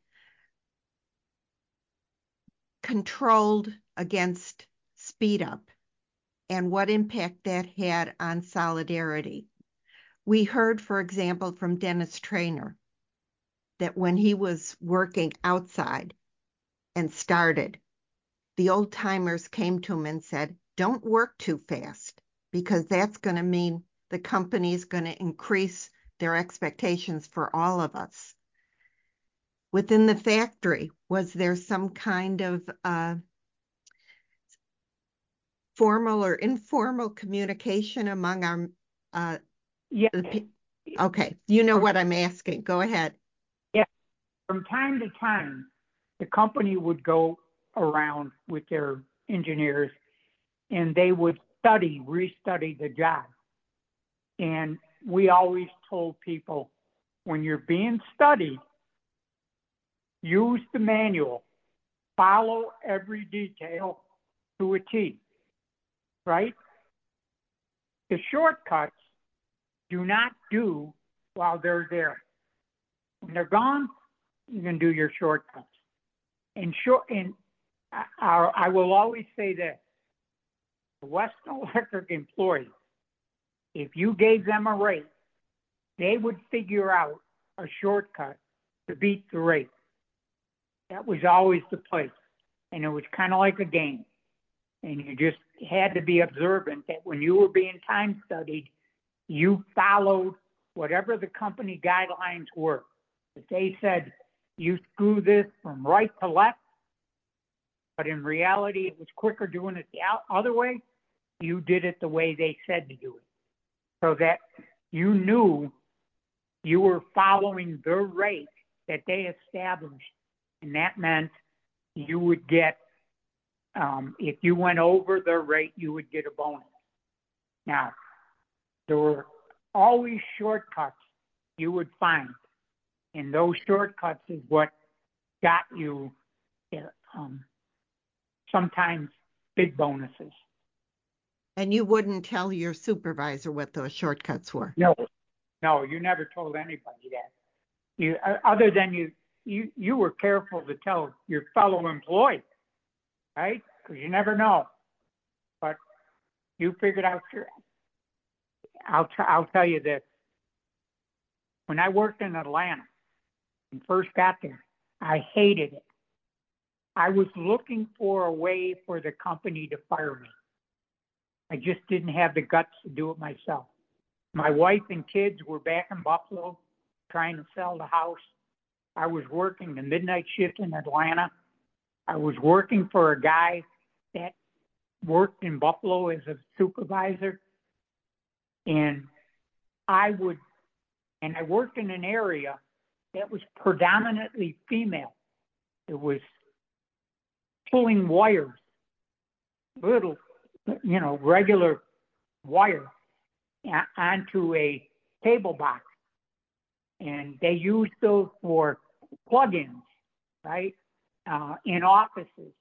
controlled against speed up and what impact that had on solidarity. We heard, for example, from Dennis Trainer that when he was working outside and started, the old timers came to him and said, don't work too fast because that's going to mean the company is going to increase their expectations for all of us. Within the factory, was there some kind of uh, formal or informal communication among our uh, Yeah. the, okay, you know what I'm asking. Go ahead. Yeah. From time to time, the company would go around with their engineers and they would study, restudy the job. And we always told people, when you're being studied, use the manual, follow every detail to a T, right? The shortcuts do not do while they're there. When they're gone, you can do your shortcuts. And short, and I, I will always say this: the Western Electric employees, if you gave them a rate, they would figure out a shortcut to beat the rate. That was always the place, and it was kind of like a game. And you just had to be observant that when you were being time studied, you followed whatever the company guidelines were. If they said you screw this from right to left, but in reality it was quicker doing it the other way, you did it the way they said to do it. So that you knew you were following the rate that they established. And that meant you would get, um, if you went over the rate, you would get a bonus. Now, there were always shortcuts you would find. And those shortcuts is what got you um, sometimes big bonuses. And you wouldn't tell your supervisor what those shortcuts were? No, no, you never told anybody that. You, uh, other than you, you, you were careful to tell your fellow employees, right? Because you never know. But you figured out your. I'll t- I'll tell you this. When I worked in Atlanta and first got there, I hated it. I was looking for a way for the company to fire me. I just didn't have the guts to do it myself. My wife and kids were back in Buffalo trying to sell the house. I was working the midnight shift in Atlanta. I was working for a guy that worked in Buffalo as a supervisor. And I would, and I worked in an area that was predominantly female. It was pulling wires, little, you know, regular wire onto a cable box. And they used those for plugins, right, uh, in offices.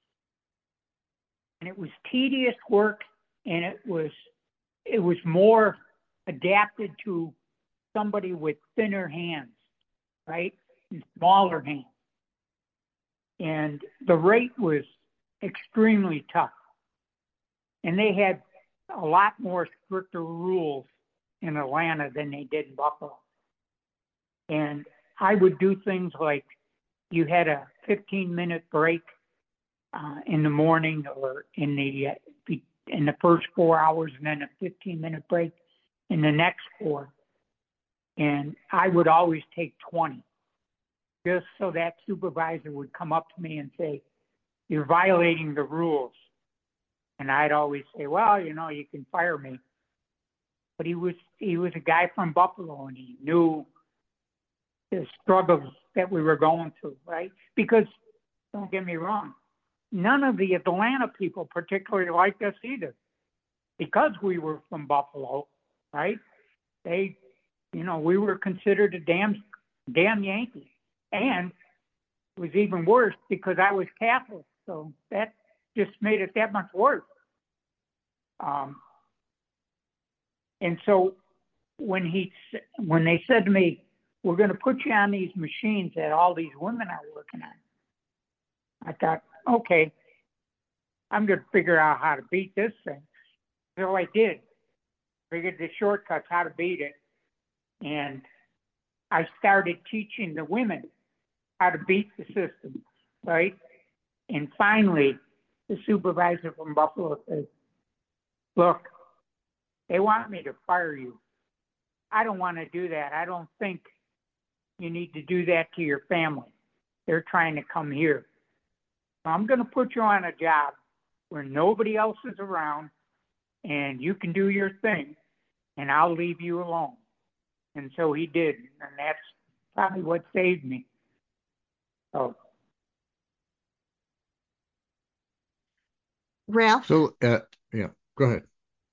And it was tedious work, and it was it was more adapted to somebody with thinner hands, right, and smaller hands. And the rate was extremely tough. And they had a lot more stricter rules in Atlanta than they did in Buffalo. And I would do things like you had a fifteen minute break uh, in the morning or in the uh, in the first four hours, and then a fifteen minute break in the next four. And I would always take twenty, just so that supervisor would come up to me and say, "You're violating the rules." And I'd always say, "Well, you know, you can fire me." But he was he was a guy from Buffalo, and he knew the struggles that we were going through, right? Because, don't get me wrong, none of the Atlanta people particularly liked us either. Because we were from Buffalo, right? They, you know, we were considered a damn, damn Yankee. And it was even worse because I was Catholic. So that just made it that much worse. Um, and so when he, when they said to me, "We're going to put you on these machines that all these women are working on," I thought, okay, I'm going to figure out how to beat this thing. So I did. Figured the shortcuts, how to beat it. And I started teaching the women how to beat the system, right? And finally, the supervisor from Buffalo said, "Look, they want me to fire you. I don't want to do that. I don't think you need to do that to your family. They're trying to come here. I'm going to put you on a job where nobody else is around and you can do your thing, and I'll leave you alone." And so he did, and that's probably what saved me. So, Ralph? So, uh, yeah, go ahead.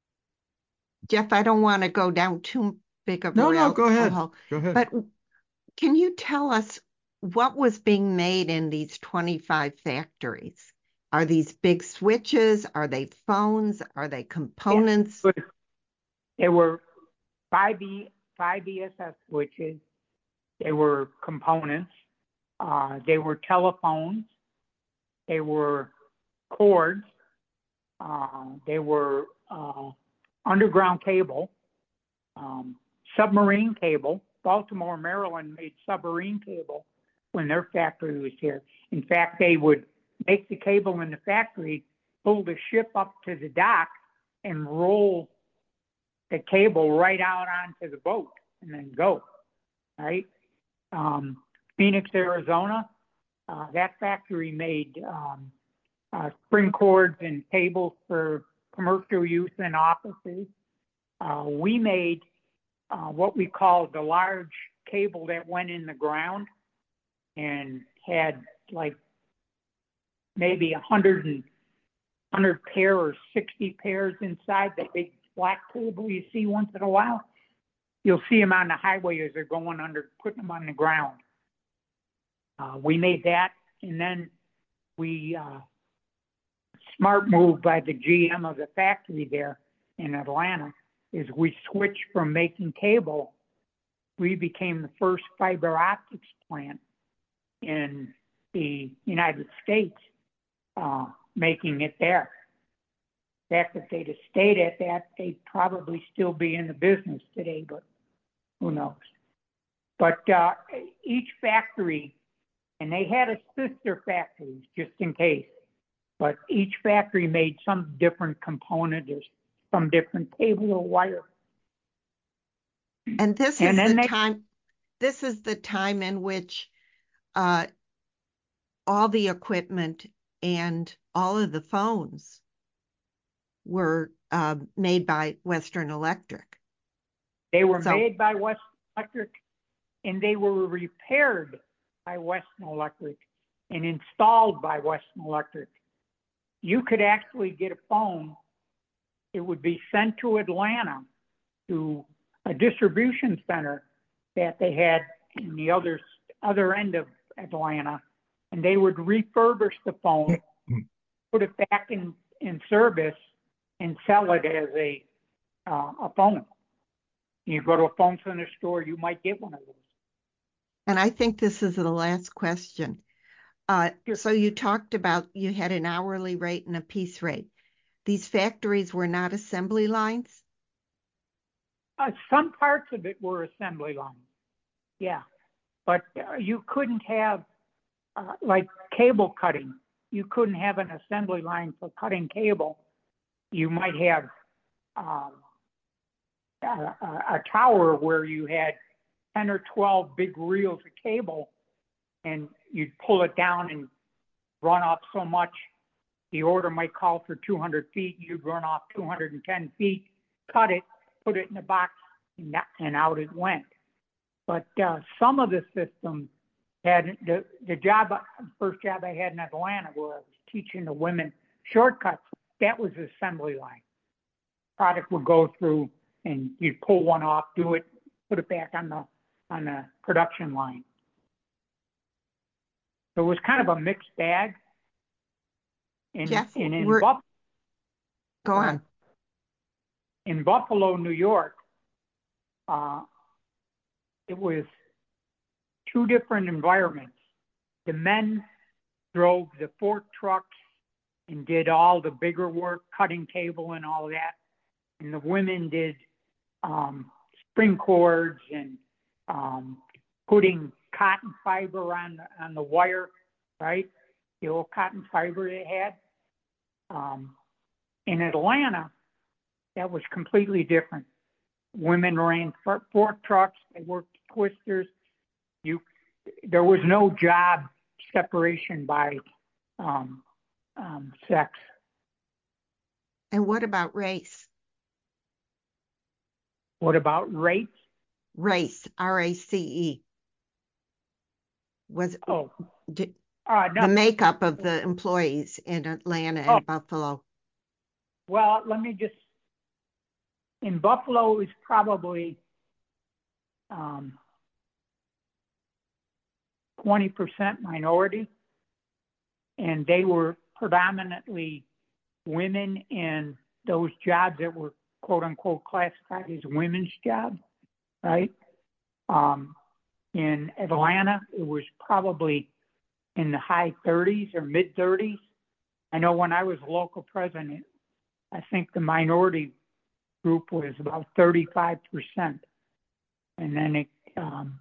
Jeff, I don't want to go down too big of a No, no, rabbit go ahead. hole, Go ahead. but can you tell us what was being made in these twenty-five factories? Are these big switches? Are they phones? Are they components? yeah, they were five E, five E S S switches. They were components. Uh, they were telephones. They were cords. Uh, they were uh, underground cable, um, submarine cable. Baltimore, Maryland made submarine cable when their factory was here. In fact, they would make the cable in the factory, pull the ship up to the dock, and roll the cable right out onto the boat and then go, right? Um, Phoenix, Arizona, uh, that factory made um, uh, spring cords and cables for commercial use in offices. Uh, we made uh, what we called the large cable that went in the ground and had like maybe a hundred and hundred pair or sixty pairs inside that big black cable you see once in a while. You'll see them on the highway as they're going under, putting them on the ground. Uh, we made that, and then we uh, smart move by the G M of the factory there in Atlanta is we switched from making cable. We became the first fiber optics plant in the United States, uh, making it there. In fact, if they'd have stayed at that, they'd probably still be in the business today, but who knows. But uh, each factory, and they had a sister factories just in case, but each factory made some different component or some different cable or wire. And this And is then the they, time, this is the time in which uh, all the equipment and all of the phones were uh, made by Western Electric. They were so, made by Western Electric, and they were repaired by Western Electric and installed by Western Electric. You could actually get a phone. It would be sent to Atlanta to a distribution center that they had in the other, other end of Atlanta, and they would refurbish the phone, put it back in, in service, and sell it as a, uh, a phone. You go to a phone center store, you might get one of those. And I think this is the last question. Uh, so you talked about you had an hourly rate and a piece rate. These factories were not assembly lines? Uh, some parts of it were assembly lines, yeah. But uh, you couldn't have, uh, like cable cutting, you couldn't have an assembly line for cutting cable. You might have um, a, a tower where you had ten or twelve big reels of cable, and you'd pull it down and run off so much. The order might call for two hundred feet. You'd run off two hundred ten feet, cut it, put it in a box, and out it went. But uh, some of the systems had the, the job, first job I had in Atlanta where I was teaching the women shortcuts, that was assembly line. Product would go through and you'd pull one off, do it, put it back on the on the production line. So it was kind of a mixed bag. In, Jeff, in, in, we're, Buff- go uh, on. in Buffalo, New York, uh, it was two different environments. The men drove the fork trucks and did all the bigger work, cutting cable and all that. And the women did um, spring cords and um, putting cotton fiber on, on the wire, right? The old cotton fiber they had. Um, in Atlanta, that was completely different. Women ran fork trucks, they worked twisters. You, there was no job separation by um, um, sex. And what about race? What about race? Race, R A C E. Was oh, did, uh, no. the makeup of the employees in Atlanta and oh. Buffalo? Well, let me just, in Buffalo, it was probably um, twenty percent minority, and they were predominantly women in those jobs that were quote unquote classified as women's jobs, right? Um, in Atlanta, it was probably in the high thirties or mid thirties. I know when I was local president, I think the minority group was about thirty-five percent. And then it, um,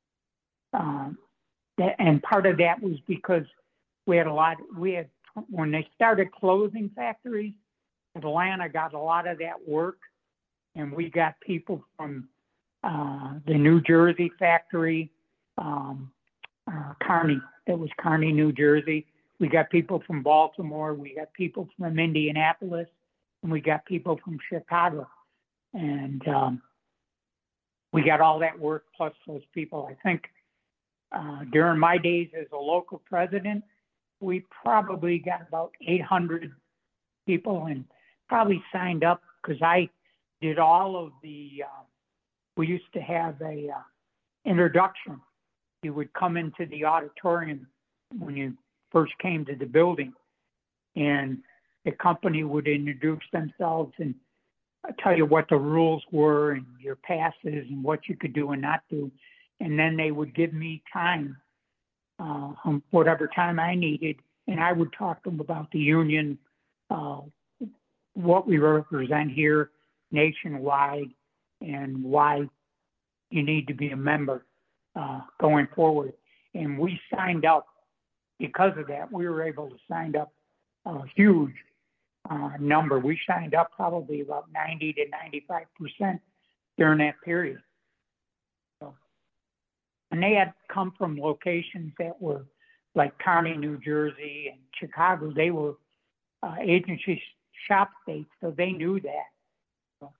um, that, and part of that was because we had a lot, we had, when they started closing factories, Atlanta got a lot of that work. And we got people from uh, the New Jersey factory, um, uh, Kearney, that was Kearney, New Jersey. We got people from Baltimore. We got people from Indianapolis. And we got people from Chicago. And um, we got all that work plus those people. I think uh, during my days as a local president, we probably got about eight hundred people and probably signed up because I did all of the, uh, we used to have a uh, introduction. You would come into the auditorium when you first came to the building, and the company would introduce themselves and tell you what the rules were and your passes and what you could do and not do. And then they would give me time, uh, whatever time I needed, and I would talk to them about the union, uh, what we represent here nationwide, and why you need to be a member uh, going forward. And we signed up because of that. We were able to sign up a huge uh, number. We signed up probably about ninety to ninety-five percent during that period. So, and they had come from locations that were like Kearney, New Jersey, and Chicago. They were uh, agency shop states, so they knew that. So,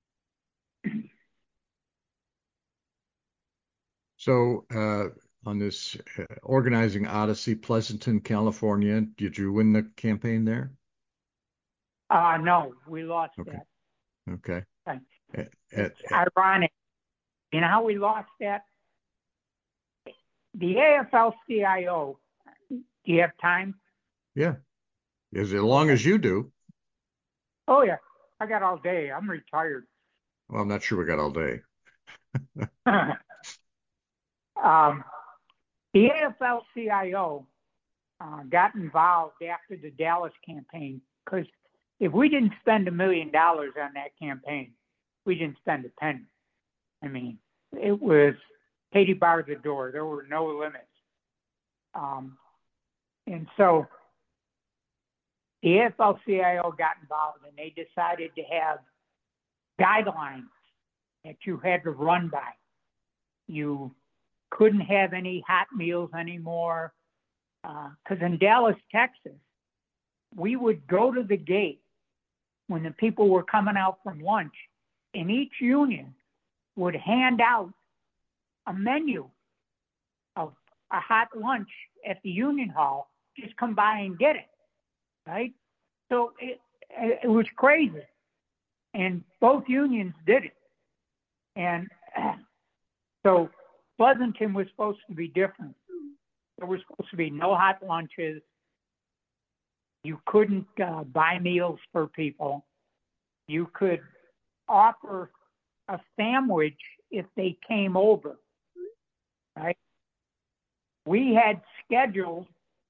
So, uh, on this uh, organizing odyssey, Pleasanton, California, did you win the campaign there? uh, no, we lost Okay. that. Okay. Okay. At, It's at, ironic. You know how we lost that? The A F L C I O, do you have time? yeah, as long Okay. as you do. Oh, yeah. I got all day. I'm retired. Well, I'm not sure we got all day. um, the A F L C I O uh, got involved after the Dallas campaign, because if we didn't spend a million dollars on that campaign, we didn't spend a penny. I mean, it was Katie barred the door. There were no limits. Um, and so the A F L C I O got involved, and they decided to have guidelines that you had to run by. You couldn't have any hot meals anymore. Because uh, in Dallas, Texas, we would go to the gate when the people were coming out from lunch, and each union would hand out a menu of a hot lunch at the union hall. Just come by and get it, right? So it, it was crazy. And both unions did it. And uh, so Pleasanton was supposed to be different. There was supposed to be no hot lunches. You couldn't uh, buy meals for people. You could offer a sandwich if they came over, right? We had scheduled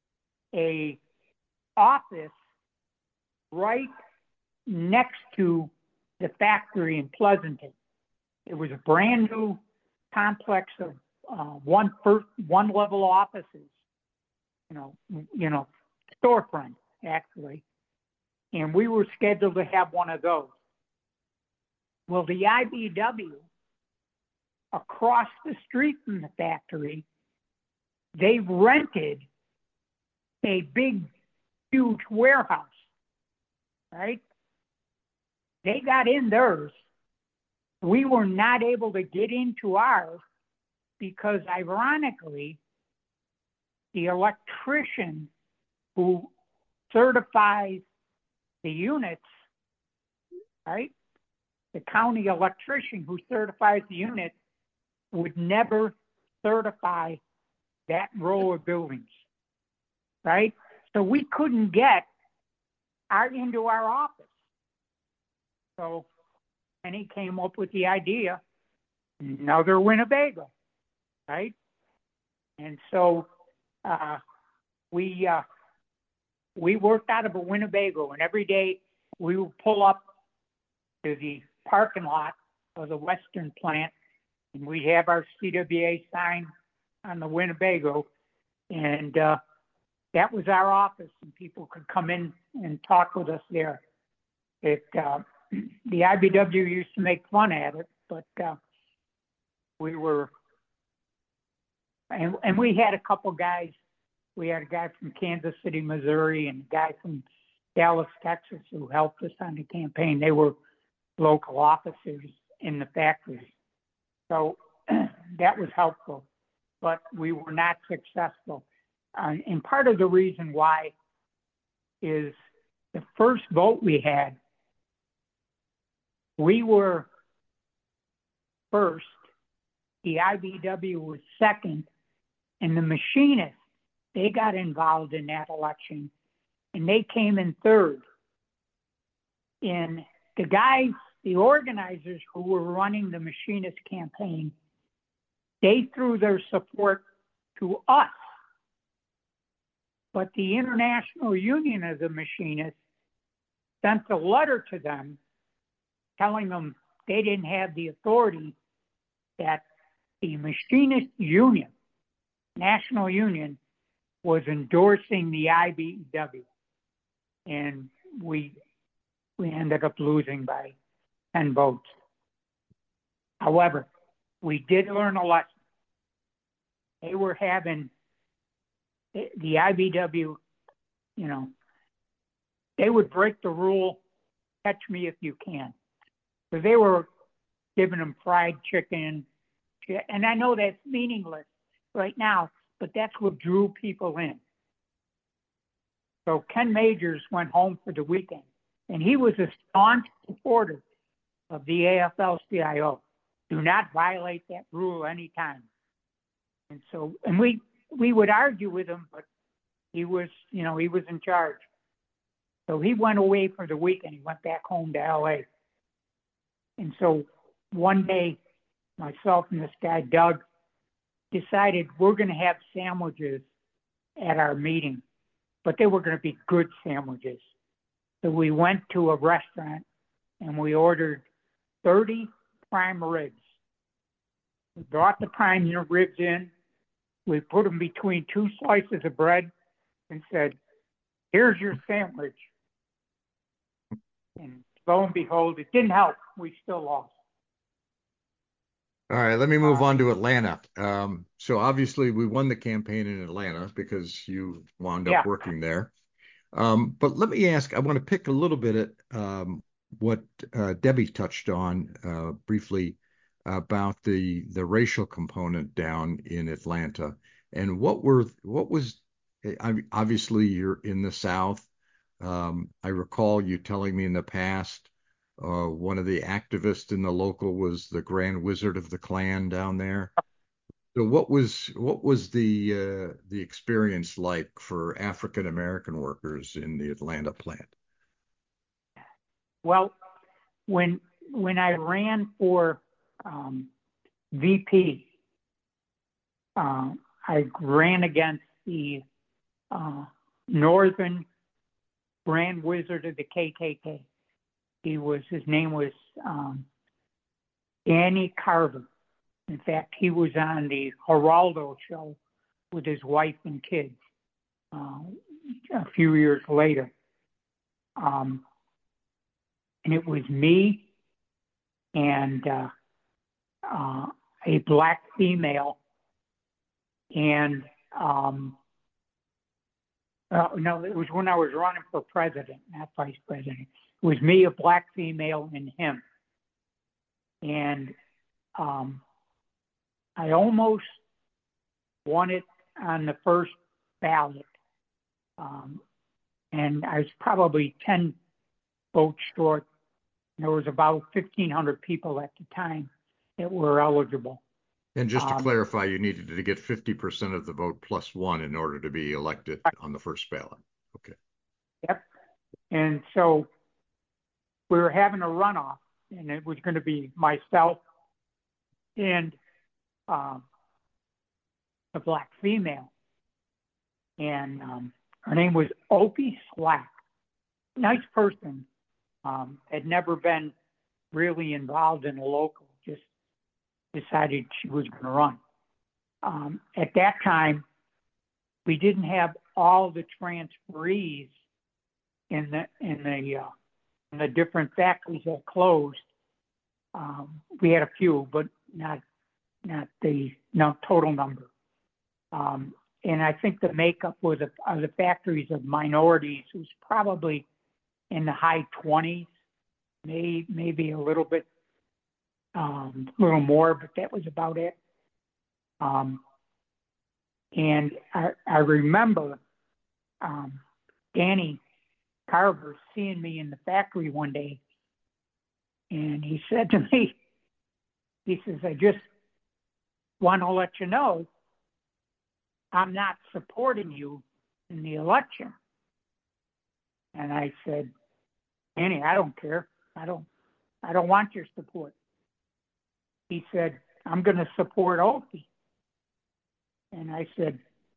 a office right next to the factory in Pleasanton. It was a brand new complex of uh, one first, one level offices, you know, you know, storefront actually, and we were scheduled to have one of those. Well, the I B W across the street from the factory, they rented a big, huge warehouse, right? They got in theirs. We were not able to get into ours because, ironically, the electrician who certifies the units, right? The county electrician who certifies the units would never certify that row of buildings, right? So we couldn't get our into our office. So, and he came up with the idea, another Winnebago, right? And so uh, we uh, we worked out of a Winnebago, and every day we would pull up to the parking lot of the Western plant, and we'd have our C W A sign on the Winnebago, and uh, that was our office, and people could come in and talk with us there. It uh, the I B W used to make fun at it, but uh, we were, and, and we had a couple guys. We had a guy from Kansas City, Missouri, and a guy from Dallas, Texas, who helped us on the campaign. They were local officers in the factories. So that was helpful, but we were not successful. Uh, and part of the reason why is the first vote we had, we were first, the I B W was second, and the machinists, they got involved in that election, and they came in third. And the guys, the organizers who were running the machinist campaign, they threw their support to us. But the International Union of the Machinists sent a letter to them telling them they didn't have the authority, that the Machinist Union, National Union, was endorsing the I B W. And we we ended up losing by ten votes. However, we did learn a lesson. They were having, the I B W, you know, they would break the rule, catch me if you can. So they were giving them fried chicken. And I know that's meaningless right now, but that's what drew people in. So Ken Majors went home for the weekend, and he was a staunch supporter of the A F L C I O. Do not violate that rule anytime. And so, and we, we would argue with him, but he was, you know, he was in charge. So he went away for the weekend. He went back home to L A. And so one day, myself and this guy, Doug, decided we're going to have sandwiches at our meeting. but they were going to be good sandwiches. So we went to a restaurant and we ordered thirty prime ribs. We brought the prime ribs in. We put them between two slices of bread and said, "Here's your sandwich." And lo and behold, it didn't help. We still lost. All right, let me move Uh, on to Atlanta. Um, so obviously we won the campaign in Atlanta because you wound up yeah. working there. Um, but let me ask, I want to pick a little bit at um, what uh, Debbie touched on uh, briefly about the the racial component down in Atlanta, and what were what was I, obviously you're in the South. Um, I recall you telling me in the past uh, one of the activists in the local was the Grand Wizard of the Klan down there. So what was what was the uh, the experience like for African American workers in the Atlanta plant? Well, when when I ran for um, V P, uh, I ran against the uh, Northern Grand Wizard of the K K K. He was his name was um, Danny Carver. In fact, he was on the Geraldo show with his wife and kids uh, a few years later. Um, and it was me and uh, uh, a black female and um, uh, no, it was when I was running for president, not vice president. It was me, a black female, and him. And um, I almost won it on the first ballot. Um, and I was probably ten votes short. There was about fifteen hundred people at the time that were eligible. And just to Um, clarify, you needed to get fifty percent of the vote plus one in order to be elected on the first ballot. Okay. Yep. And so we were having a runoff, and it was going to be myself and um, a black female. And um, her name was Opie Slack. Nice person. Um, had never been really involved in a local, just decided she was going to run. Um, at that time, we didn't have all the transferees in the in the uh, in the different factories that closed. Um, we had a few, but not not the no, total number. Um, and I think the makeup was of, of the factories of minorities was probably in the high twenties, maybe maybe a little bit, um, a little more, but that was about it. Um, and I, I remember um, Danny Carver seeing me in the factory one day, and he said to me, he says, "I just want to let you know I'm not supporting you in the election." And I said, "Danny, I don't care. I don't I don't want your support." He said, "I'm going to support Opie." And I said,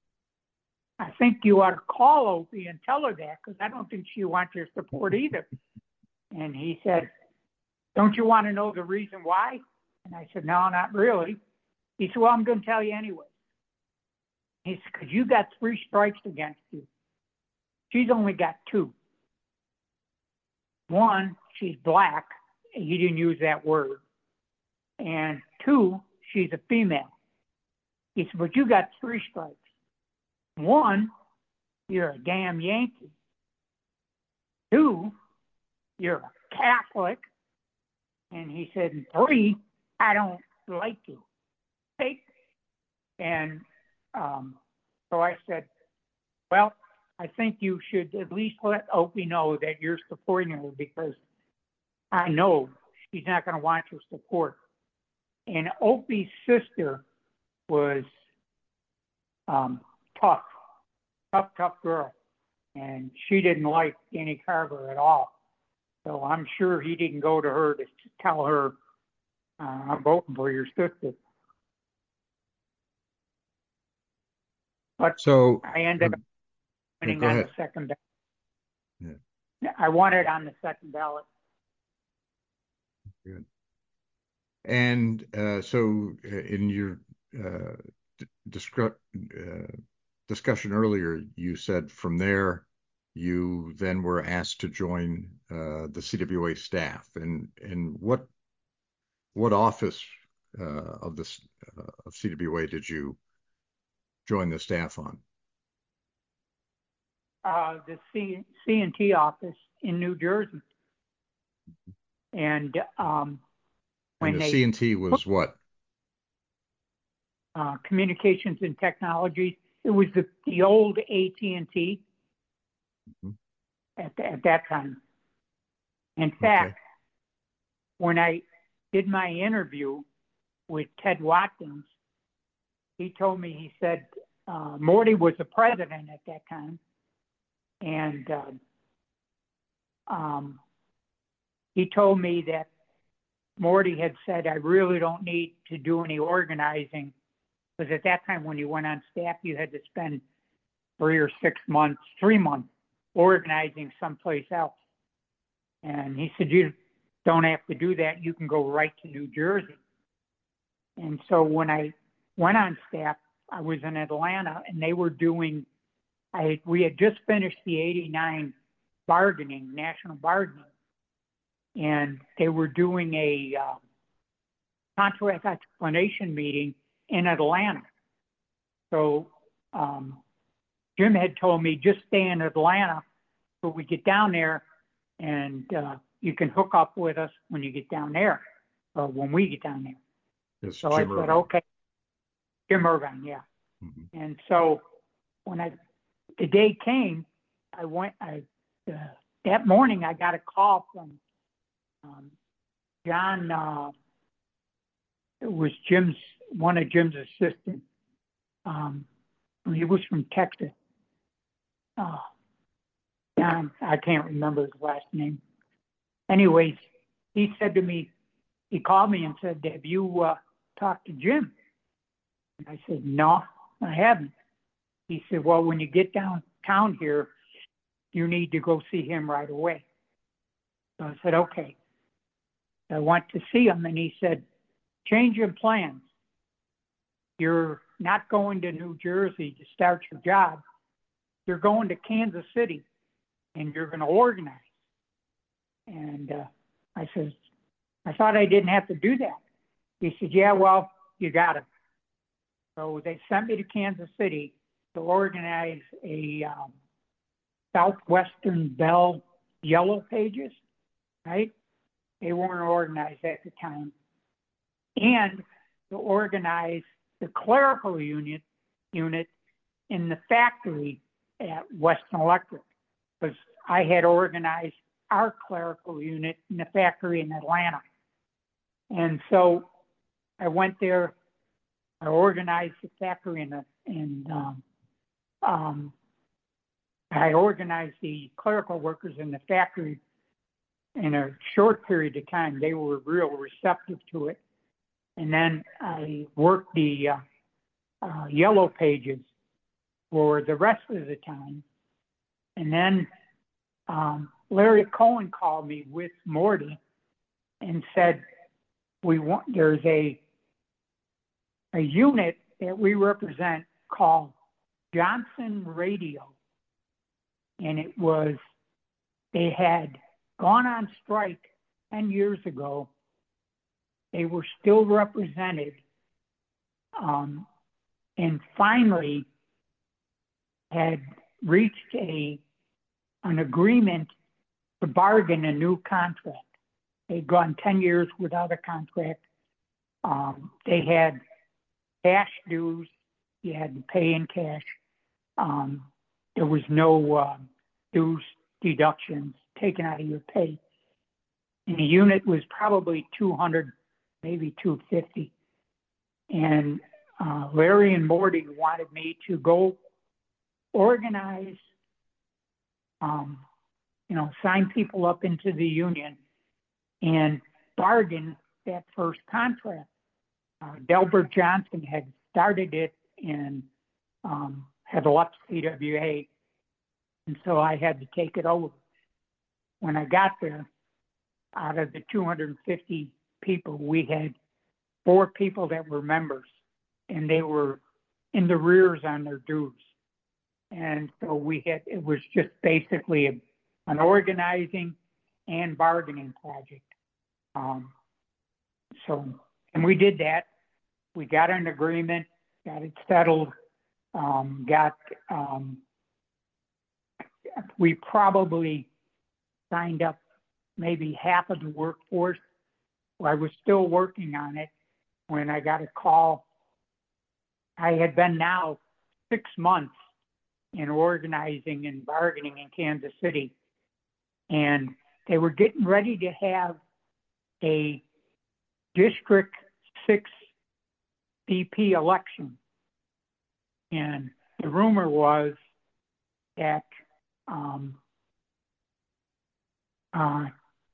"I think you ought to call Opie and tell her that, because I don't think she wants your support either." And he said, "Don't you want to know the reason why?" And I said, "No, not really." He said, "Well, I'm going to tell you anyway." He said, "Because you got three strikes against you. She's only got two. One, she's black." He didn't use that word. "And two, she's a female." He said, "But you got three strikes. One, you're a damn Yankee. Two, you're a Catholic." And he said, "And three, I don't like you." Take. And um, so I said, "Well, I think you should at least let Opie know that you're supporting her, because I know she's not going to want your support." And Opie's sister was um, tough, tough, tough girl. And she didn't like Danny Carver at all. So I'm sure he didn't go to her to tell her, uh, "I'm voting for your sister." But So I ended up winning go on ahead. the second ballot. Yeah. I won it on the second ballot. Good. And uh, so, uh, in your uh, discu uh, discussion earlier, you said from there you then were asked to join uh, the C W A staff. And and what what office uh, of this uh, of C W A did you join the staff on? Uh, the C and T office in New Jersey. And um, when And the they C and T was what? Uh, communications and technology. It was the, the old A T and T Mm-hmm. at, the, at that time. In fact, Okay. when I did my interview with Ted Watkins, he told me, he said, uh, Morty was the president at that time. And uh, um, he told me that Morty had said, I really don't need to do any organizing, because at that time when you went on staff, you had to spend three or six months, three months organizing someplace else. And he said, you don't have to do that. You can go right to New Jersey. And so when I went on staff, I was in Atlanta, and they were doing, I we had just finished the eighty-nine bargaining, national bargaining, and they were doing a uh, contract explanation meeting in Atlanta. So um, Jim had told me, just stay in Atlanta till we get down there, and uh, you can hook up with us when you get down there, or when we get down there. It's So Jim I said, Irvine. okay. Jim Irvine, yeah. Mm-hmm. And so when I the day came, I went. I uh, that morning I got a call from um, John. Uh, it was Jim's one of Jim's assistants. Um, he was from Texas. Uh, John, I can't remember his last name. Anyways, he said to me, he called me and said, have you uh, talked to Jim? And I said, no, I haven't. He said, well, when you get downtown here, you need to go see him right away. So I said, okay. I went to see him, and he said, change your plans. You're not going to New Jersey to start your job. You're going to Kansas City, and you're going to organize. And uh, I said, I thought I didn't have to do that. He said, yeah, well, you got it. So they sent me to Kansas City to organize a um, Southwestern Bell Yellow Pages, right? They weren't organized at the time. And to organize the clerical unit, unit in the factory at Western Electric, because I had organized our clerical unit in the factory in Atlanta. And so I went there, I organized the factory in, the, in um, um, I organized the clerical workers in the factory in a short period of time. They were real receptive to it. And then I worked the uh, uh, Yellow Pages for the rest of the time. And then um, Larry Cohen called me with Morty and said, "We want there's a a unit that we represent called Johnson Radio, and it was they had gone on strike ten years ago. They were still represented, um, and finally had reached a an agreement to bargain a new contract. They'd gone ten years without a contract. Um, they had cash dues. You had to pay in cash. Um, there was no uh, dues deductions taken out of your pay. And the unit was probably two hundred, maybe two fifty. And uh, Larry and Morty wanted me to go organize, um, you know, sign people up into the union and bargain that first contract. Uh, Delbert Johnson had started it and um, had left C W A, And so I had to take it over. When I got there, out of the two hundred fifty people, we had four people that were members, and they were in the rears on their dues. And so we had, it was just basically a, an organizing and bargaining project. Um, so, and we did that. We got an agreement, got it settled, um, got, um, we probably signed up maybe half of the workforce. Well, I was still working on it when I got a call. I had been now six months in organizing and bargaining in Kansas City, and they were getting ready to have a District six V P election. And the rumor was that um, uh,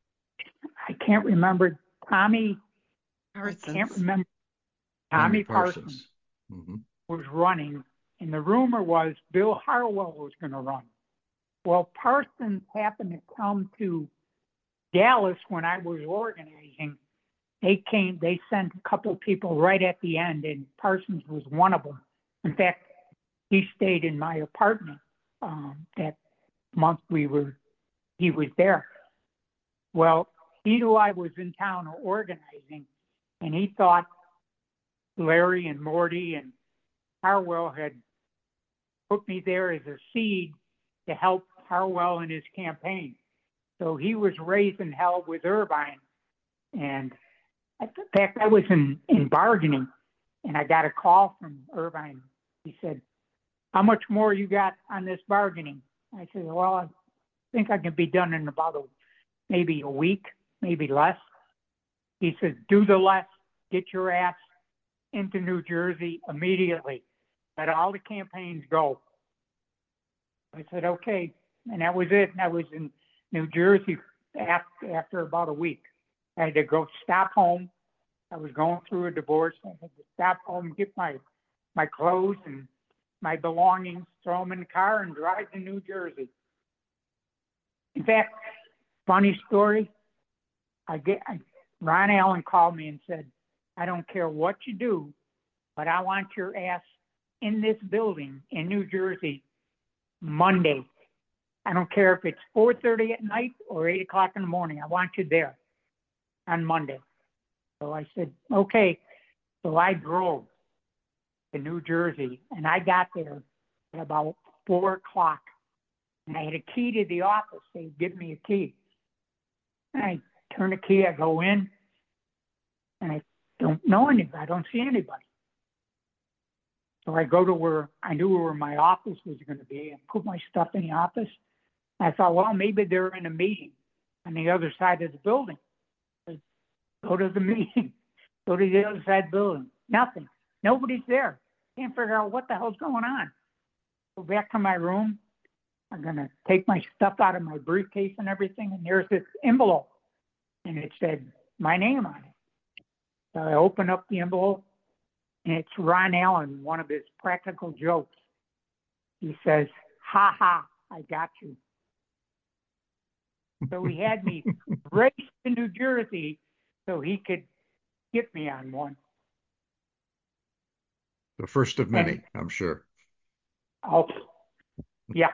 I can't remember Tommy. Parsons. I can't remember. Tommy, Tommy Parsons, Parsons mm-hmm. was running, and the rumor was Bill Harwell was going to run. Well, Parsons happened to come to Dallas when I was organizing. They came, they sent a couple of people right at the end, and Parsons was one of them. In fact, he stayed in my apartment um, that month we were, he was there. Well, he knew I was in town organizing, and he thought Larry and Morty and Harwell had put me there as a seed to help Harwell in his campaign. So he was raising hell with Irvine. And in fact, I was in, in bargaining, and I got a call from Irvine. He said, "How much more you got on this bargaining?" I said, "Well, I think I can be done in about a, maybe a week, maybe less." He said, "Do the less, get your ass into New Jersey immediately. Let all the campaigns go." I said, "Okay." And that was it. And I was in New Jersey after, after about a week. I had to go stop home. I was going through a divorce. I had to stop home, get my, my clothes and my belongings, throw them in the car, and drive to New Jersey. In fact, funny story, I get I, Ron Allen called me and said, "I don't care what you do, but I want your ass in this building in New Jersey Monday. I don't care if it's four thirty at night or eight o'clock in the morning. I want you there on Monday." So I said, "Okay." So I drove to New Jersey, and I got there at about four o'clock. And I had a key to the office. They give me a key. And I turn the key, I go in, and I don't know anybody. I don't see anybody. So I go to where I knew where my office was going to be and put my stuff in the office. I thought, well, maybe they're in a meeting on the other side of the building. I go to the meeting, go to the other side of the building. Nothing. Nobody's there. Can't figure out what the hell's going on. Go back to my room. I'm going to take my stuff out of my briefcase and everything, and there's this envelope. And it said my name on it. So I open up the envelope, and it's Ron Allen, one of his practical jokes. He says, "Ha ha, I got you." So he had me race to New Jersey so he could get me on one. The first of many, And, I'm sure. oh, yeah.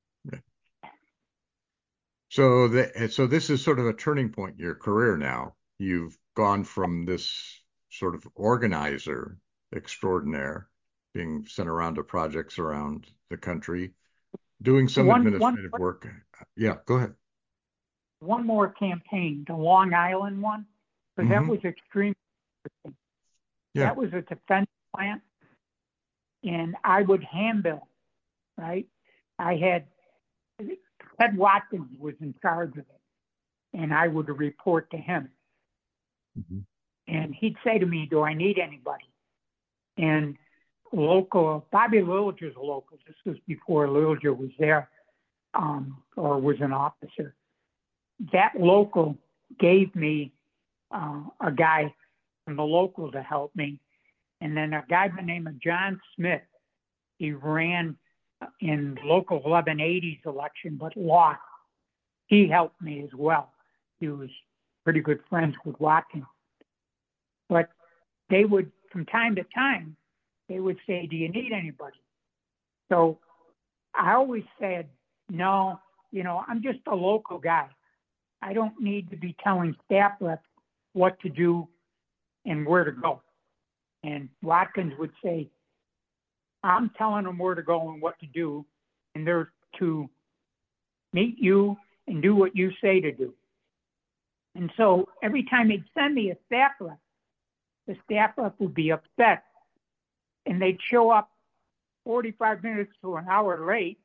So the, so this is sort of a turning point in your career now. You've gone from this sort of organizer extraordinaire, being sent around to projects around the country, doing some One, administrative one, work. Yeah, go ahead. one more campaign, the Long Island one, because Mm-hmm. that was extremely interesting. Yeah. That was a defense plant, and I would handbill, right? I had, Ted Watkins was in charge of it, and I would report to him. Mm-hmm. And he'd say to me, "Do I need anybody?" And local, Bobby Lilliger's local, this was before Lilliger was there, um, or was an officer. That local gave me uh, a guy from the local to help me. And then a guy by the name of John Smith, he ran in local eleven eighties election, but lost. He helped me as well. He was pretty good friends with Watkins. But they would, from time to time, they would say, do you need anybody? So I always said, no, you know, I'm just a local guy. I don't need to be telling staff reps what to do and where to go. And Watkins would say, I'm telling them where to go and what to do, and they're to meet you and do what you say to do. And so every time he'd send me a staff rep, the staff rep would be upset, and they'd show up forty-five minutes to an hour late,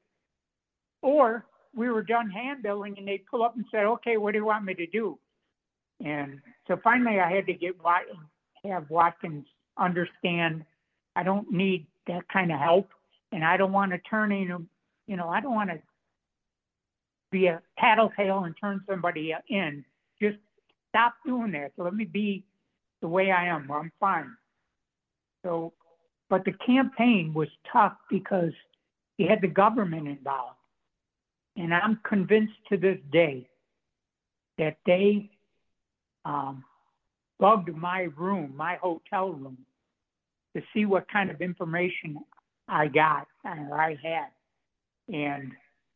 or we were done hand billing and they'd pull up and say, okay, what do you want me to do? And so finally I had to get have Watkins understand I don't need that kind of help, and I don't want to turn in, you know, I don't want to be a tattletale and turn somebody in. Just stop doing that. So let me be the way I am. I'm fine. So, but the campaign was tough because you had the government involved. And I'm convinced to this day that they um, bugged my room, my hotel room, to see what kind of information I got or I had. And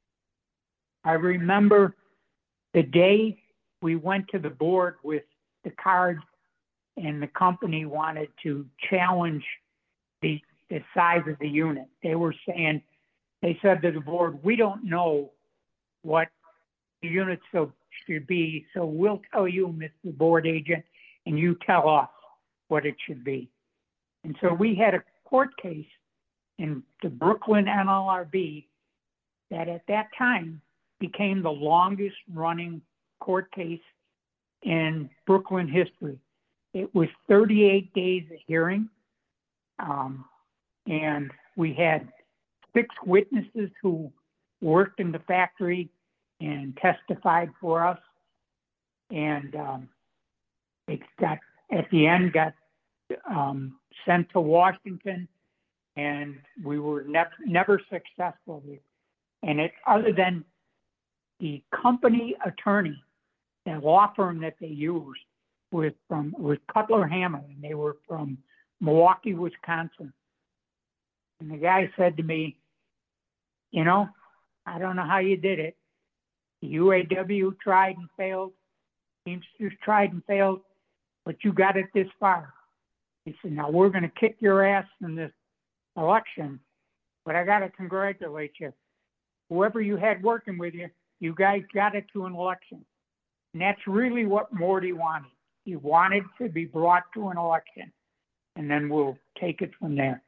I remember the day we went to the board with the cards and the company wanted to challenge the, the size of the unit. They were saying, they said to the board, we don't know what the unit so should be, so we'll tell you, Mister Board Agent, and you tell us what it should be. And so we had a court case in the Brooklyn N L R B that at that time became the longest running court case in Brooklyn history. It was thirty-eight days of hearing, um, and we had six witnesses who worked in the factory and testified for us. And um, it got, at the end, got um, sent to Washington, and we were ne- never successful. And it, other than the company attorney, the law firm that they used was from was Cutler Hammer, and they were from Milwaukee, Wisconsin. And the guy said to me, you know, I don't know how you did it. The U A W tried and failed. Teamsters tried and failed, but you got it this far. He said, now we're going to kick your ass in this election, but I got to congratulate you. Whoever you had working with you, you guys got it to an election. And that's really what Morty wanted. He wanted to be brought to an election, and then we'll take it from there.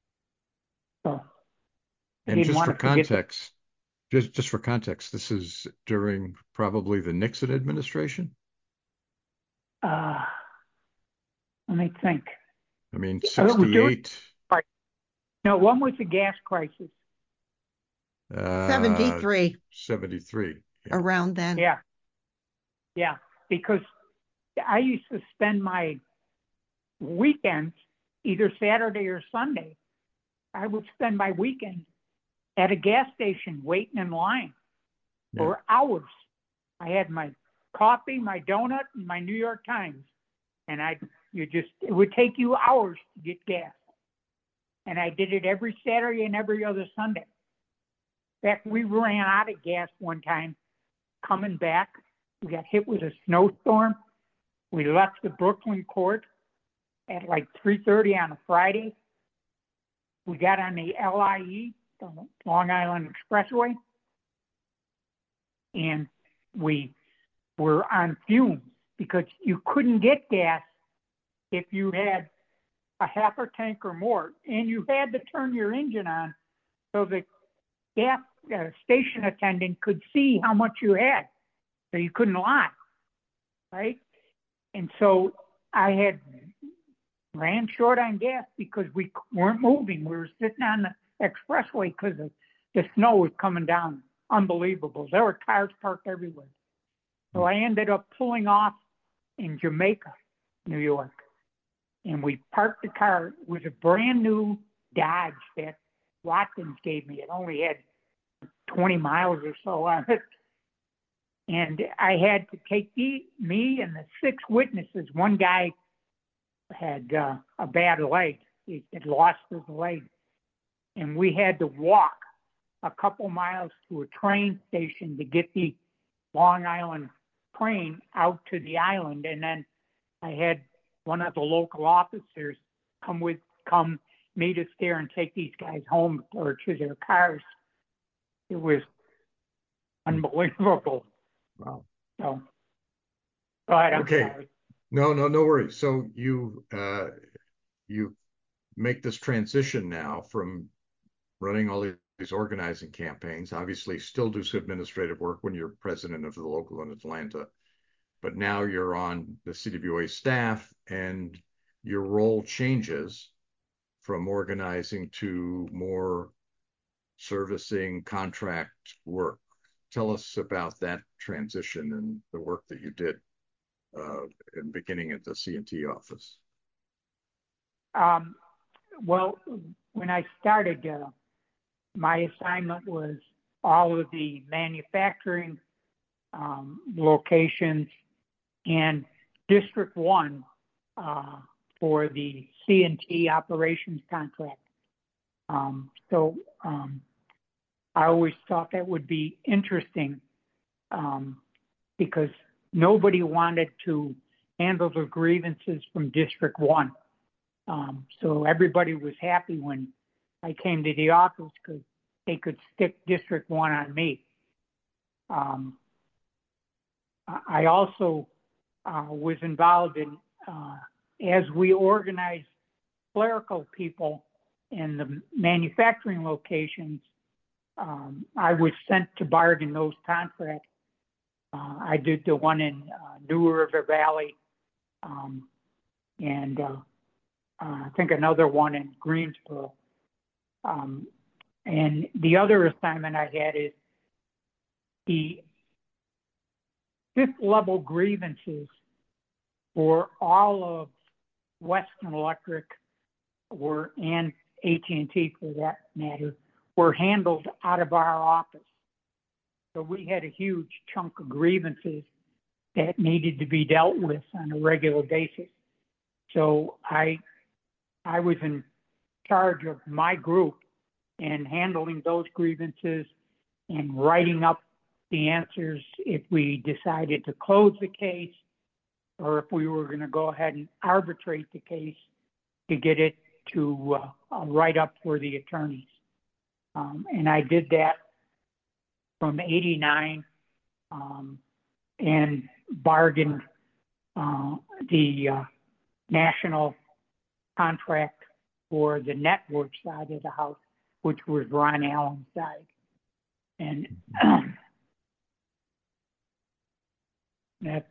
So, I And didn't just want for to forget context, just just for context, this is during probably the Nixon administration. Uh, let me think. I mean, Oh, it was during- sixty-eight. No, one was the gas crisis. Uh, seventy-three, seventy-three. Yeah. around then. Yeah. Yeah, because I used to spend my weekends, either Saturday or Sunday, I would spend my weekend at a gas station waiting in line Yeah. for hours. I had my coffee, my donut, and my New York Times. And I, you just, it would take you hours to get gas. And I did it every Saturday and every other Sunday. In fact, we ran out of gas one time coming back. We got hit with a snowstorm. We left the Brooklyn court at like three thirty on a Friday. We got on the L I E, the Long Island Expressway, and we were on fumes because you couldn't get gas if you had a half a tank or more, and you had to turn your engine on so the gas uh, station attendant could see how much you had, so you couldn't lie, right? And so I had ran short on gas because we weren't moving. We were sitting on the expressway because the snow was coming down. Unbelievable. There were cars parked everywhere. So I ended up pulling off in Jamaica, New York. And we parked the car. It was a brand new Dodge that Watkins gave me. It only had twenty miles or so on it. And I had to take the, me and the six witnesses. One guy had uh, a bad leg. He had lost his leg. And we had to walk a couple miles to a train station to get the Long Island train out to the island. And then I had one of the local officers come with, come meet us there and take these guys home or to their cars. It was unbelievable. Wow. So, go ahead. I'm Okay. sorry. No, no, no worries. So you uh, you make this transition now from running all these organizing campaigns. Obviously, still do some administrative work when you're president of the local in Atlanta, but now you're on the C W A staff, and your role changes from organizing to more servicing contract work. Tell us about that transition and the work that you did uh, in beginning at the C and T office. Um, well, when I started, uh, my assignment was all of the manufacturing um, locations and District One uh, for the C and T operations contract. Um, so um, I always thought that would be interesting um, because nobody wanted to handle the grievances from District One. Um, so everybody was happy when I came to the office because they could stick District One on me. Um, I also uh, was involved in, uh, as we organized clerical people in the manufacturing locations, um, I was sent to bargain those contracts. Uh, I did the one in uh, New River Valley, um, and uh, uh, I think another one in Greensboro. Um, and the other assignment I had is the fifth level grievances for all of Western Electric were, and A T and T for that matter, were handled out of our office. So we had a huge chunk of grievances that needed to be dealt with on a regular basis. So I, I was in charge of my group and handling those grievances and writing up the answers if we decided to close the case or if we were going to go ahead and arbitrate the case to get it to uh, write up for the attorneys. Um, and I did that from eighty-nine um, and bargained uh, the uh, national contract for the network side of the house, which was Ron Allen's side. And um, that.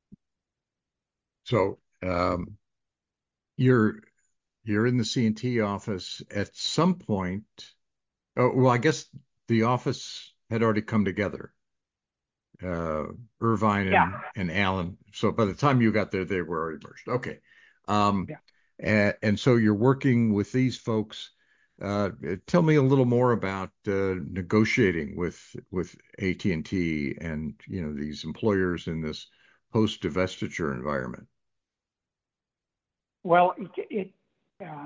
So um, you're you're in the C and T office at some point. Oh, well, I guess the office had already come together. Uh, Irvine and, Yeah. and Allen. So by the time you got there, they were already merged. Okay. Um, Yeah. and, and so you're working with these folks. Uh, tell me a little more about uh, negotiating with with A T and T and you know these employers in this post divestiture environment. Well, it, it uh,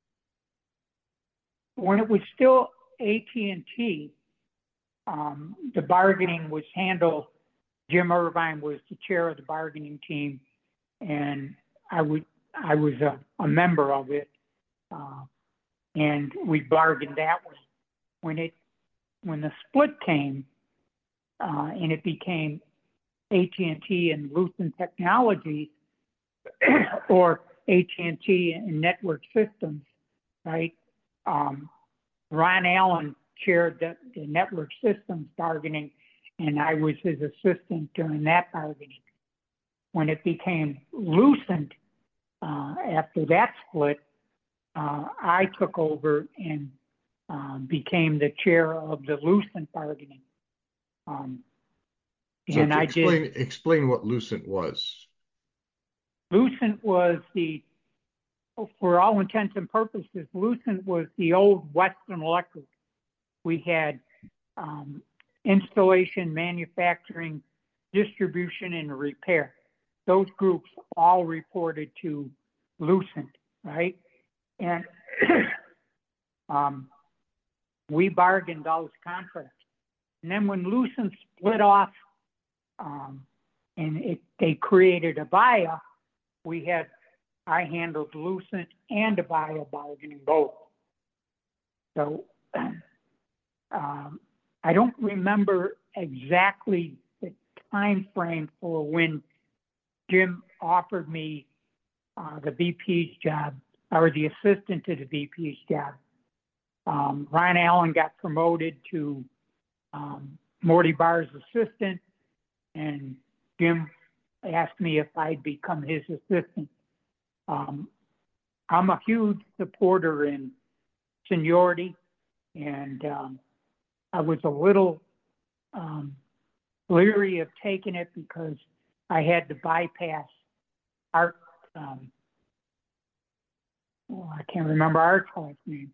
when it was still A T and T, um, the bargaining was handled. Jim Irvine was the chair of the bargaining team, and I would I was a, a member of it, uh, and we bargained that way. When it when the split came, uh, and it became A T and T and Lucent Technologies, or A T and T and Network Systems, right? Um, Ron Allen chaired the, the network systems bargaining, and I was his assistant during that bargaining. When it became Lucent, uh, after that split, uh, I took over and um, became the chair of the Lucent bargaining. Um, So and I explain did. explain what Lucent was. Lucent was the for all intents and purposes, Lucent was the old Western Electric. We had um, installation, manufacturing, distribution, and repair. Those groups all reported to Lucent, right? And um, we bargained those contracts. And then when Lucent split off um, and it, they created Abaya, we had, I handled Lucent and Abaya bargaining both. So um, I don't remember exactly the time frame for when Jim offered me uh, the V P's job, or the assistant to the V P's job. Um, Ryan Allen got promoted to um, Morty Barr's assistant, and Jim asked me if I'd become his assistant. Um, I'm a huge supporter in seniority, and um, I was a little um, leery of taking it because I had to bypass Art. Um, oh, I can't remember Art's last name.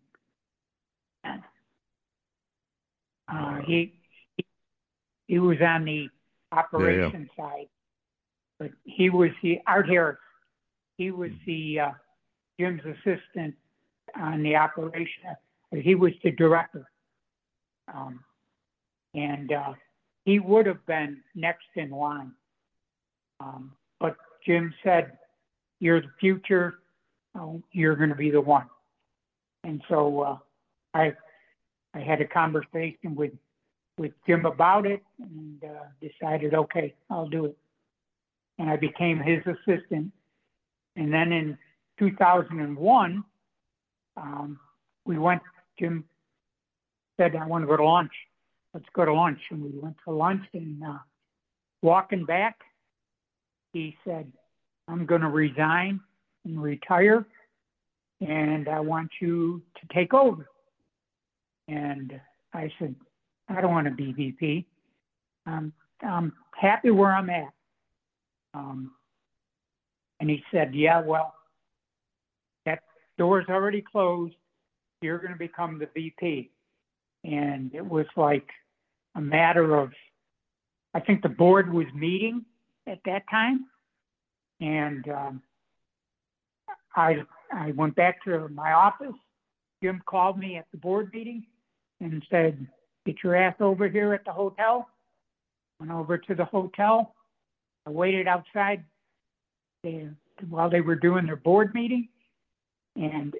Uh, he, he he was on the operation yeah, yeah. side, but he was the Art Harris. He was the uh, Jim's assistant on the operation. He was the director, um, and uh, he would have been next in line. Um, but Jim said, "You're the future. Oh, you're going to be the one." And so uh, I I had a conversation with with Jim about it and uh, decided, okay, I'll do it. And I became his assistant. And then in two thousand one, um, we went, Jim said, I want to go to lunch. Let's go to lunch. And we went to lunch, and uh, walking back, he said, I'm going to resign and retire, and I want you to take over. And I said, I don't want to be V P. Um, I'm happy where I'm at. Um, and he said, yeah, well, that door's already closed. You're going to become the V P. And it was like a matter of, I think the board was meeting at that time. And um, I, I went back to my office. Jim called me at the board meeting and said, get your ass over here at the hotel. Went over to the hotel. I waited outside they, while they were doing their board meeting. And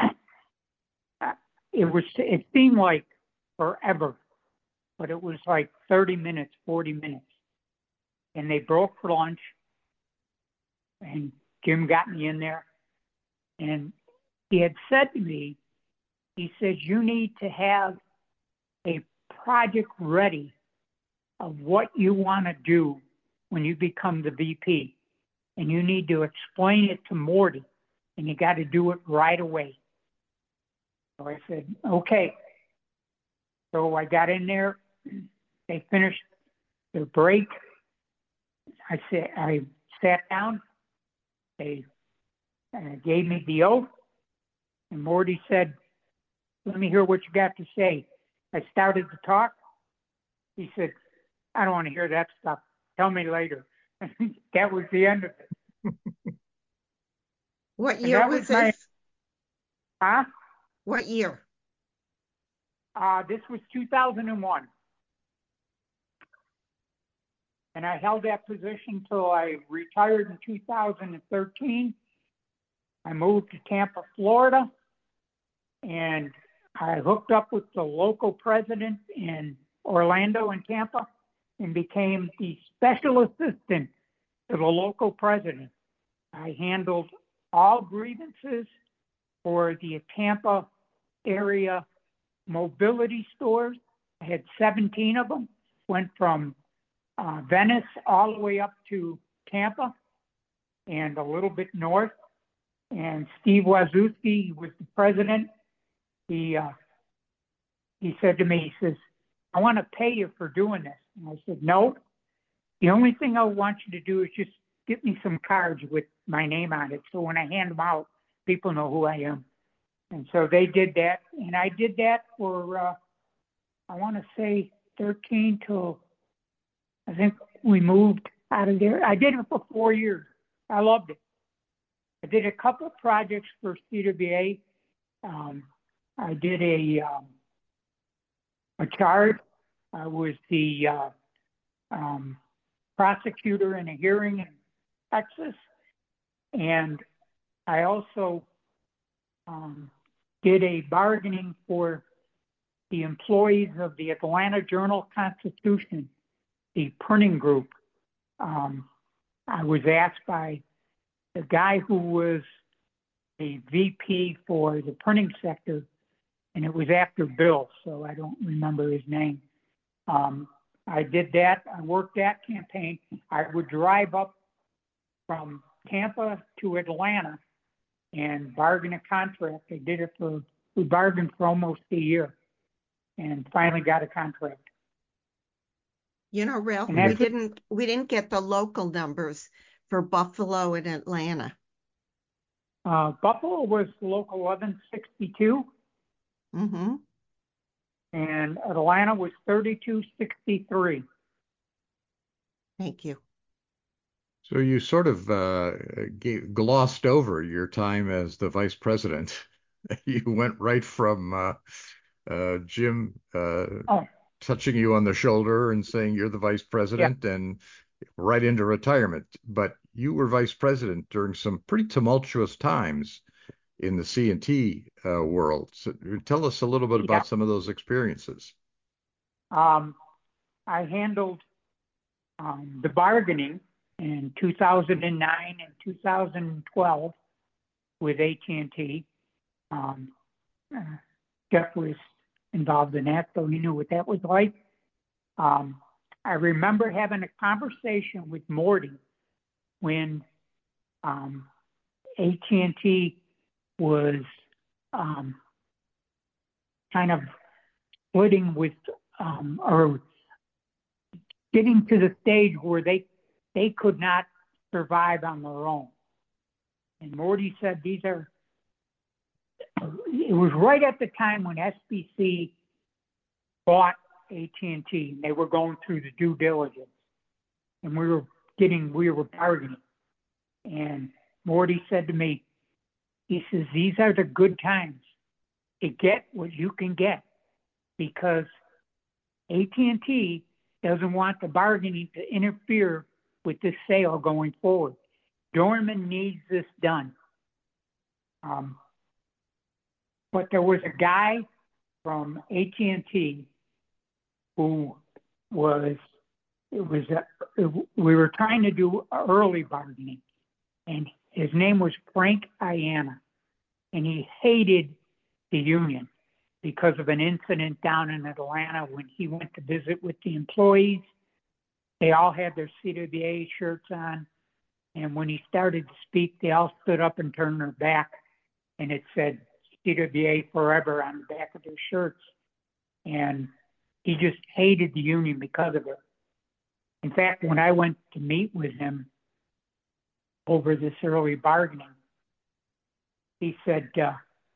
it was, it seemed like forever, but it was like thirty minutes, forty minutes. And they broke for lunch, and Jim got me in there. And he had said to me, he says, you need to have a project ready of what you want to do when you become the V P. And you need to explain it to Morty, and you got to do it right away. So I said, okay. So I got in there. They finished their break. I said, I sat down. They uh, gave me the oath, and Morty said, let me hear what you got to say. I started to talk. He said, I don't want to hear that stuff. Tell me later. That was the end of it. What year was, was this? My, huh? What year? Uh, this was two thousand one. And I held that position until I retired in two thousand thirteen. I moved to Tampa, Florida, and I hooked up with the local president in Orlando and Tampa and became the special assistant to the local president. I handled all grievances for the Tampa area mobility stores. I had seventeen of them, went from uh, Venice all the way up to Tampa and a little bit north. And Steve Wazowski was the president. He uh, he said to me, he says, I want to pay you for doing this. And I said, no, the only thing I want you to do is just get me some cards with my name on it. So when I hand them out, people know who I am. And so they did that, and I did that for, uh, I want to say thirteen till, I think we moved out of there. I did it for four years. I loved it. I did a couple projects for C W A. Um, I did a, um, a charge. I was the uh, um, prosecutor in a hearing in Texas. And I also um, did a bargaining for the employees of the Atlanta Journal-Constitution, the printing group. Um, I was asked by the guy who was the V P for the printing sector, and it was after Bill, so I don't remember his name. Um, I did that. I worked that campaign. I would drive up from Tampa to Atlanta and bargain a contract. I did it for, we bargained for almost a year and finally got a contract. You know, Ralph, And we that's it. didn't we didn't get the local numbers for Buffalo and Atlanta. Uh, Buffalo was local eleven sixty-two, Mm-hmm. and Atlanta was thirty-two sixty-three. Thank you. So you sort of uh, gave, glossed over your time as the vice president. You went right from uh, uh, Jim uh, Oh, touching you on the shoulder and saying you're the vice yeah. president and right into retirement. But you were vice president during some pretty tumultuous times in the C and T uh, world. So tell us a little bit Yeah. about some of those experiences. Um, I handled um, the bargaining in two thousand nine and two thousand twelve with A T and T. Um, uh, Jeff was involved in that, so he knew what that was like. Um, I remember having a conversation with Morty when um, A T and T was um, kind of splitting with, um, or getting to the stage where they they could not survive on their own. And Morty said these are. It was right at the time when S B C bought A T and T. They were going through the due diligence, and we were getting we were bargaining. And Morty said to me, he says, these are the good times to get what you can get, because A T and T doesn't want the bargaining to interfere with this sale going forward. Dorman needs this done. Um, but there was a guy from A T and T who was, it was, a, it, we were trying to do early bargaining, and his name was Frank Iana, and he hated the union because of an incident down in Atlanta when he went to visit with the employees. They all had their C W A shirts on, and when he started to speak, they all stood up and turned their back, and it said C W A forever on the back of their shirts. And he just hated the union because of it. In fact, when I went to meet with him over this early bargaining, he said, uh,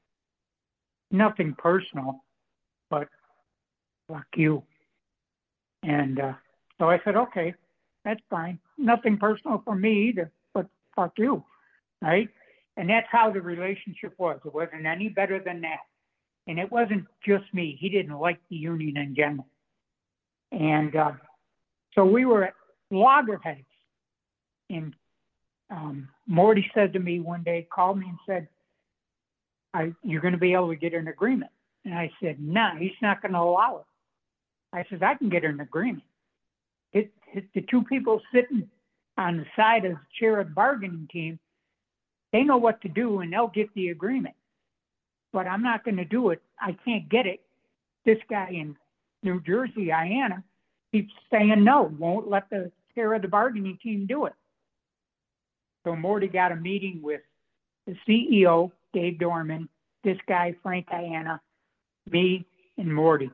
nothing personal, but fuck you. And uh, so I said, okay, that's fine. Nothing personal for me either, but fuck you, right? And that's how the relationship was. It wasn't any better than that. And it wasn't just me. He didn't like the union in general. And uh, so we were at loggerheads. And um, Morty said to me one day, called me and said, I, you're going to be able to get an agreement. And I said, no, nah, he's not going to allow it. I said, I can get an agreement. It, it, the two people sitting on the side of the chair of the bargaining team, they know what to do and they'll get the agreement. But I'm not going to do it. I can't get it. This guy in New Jersey, Iana, keeps saying no, won't let the chair of the bargaining team do it. So Morty got a meeting with the C E O, Dave Dorman, this guy, Frank Iana, me, and Morty.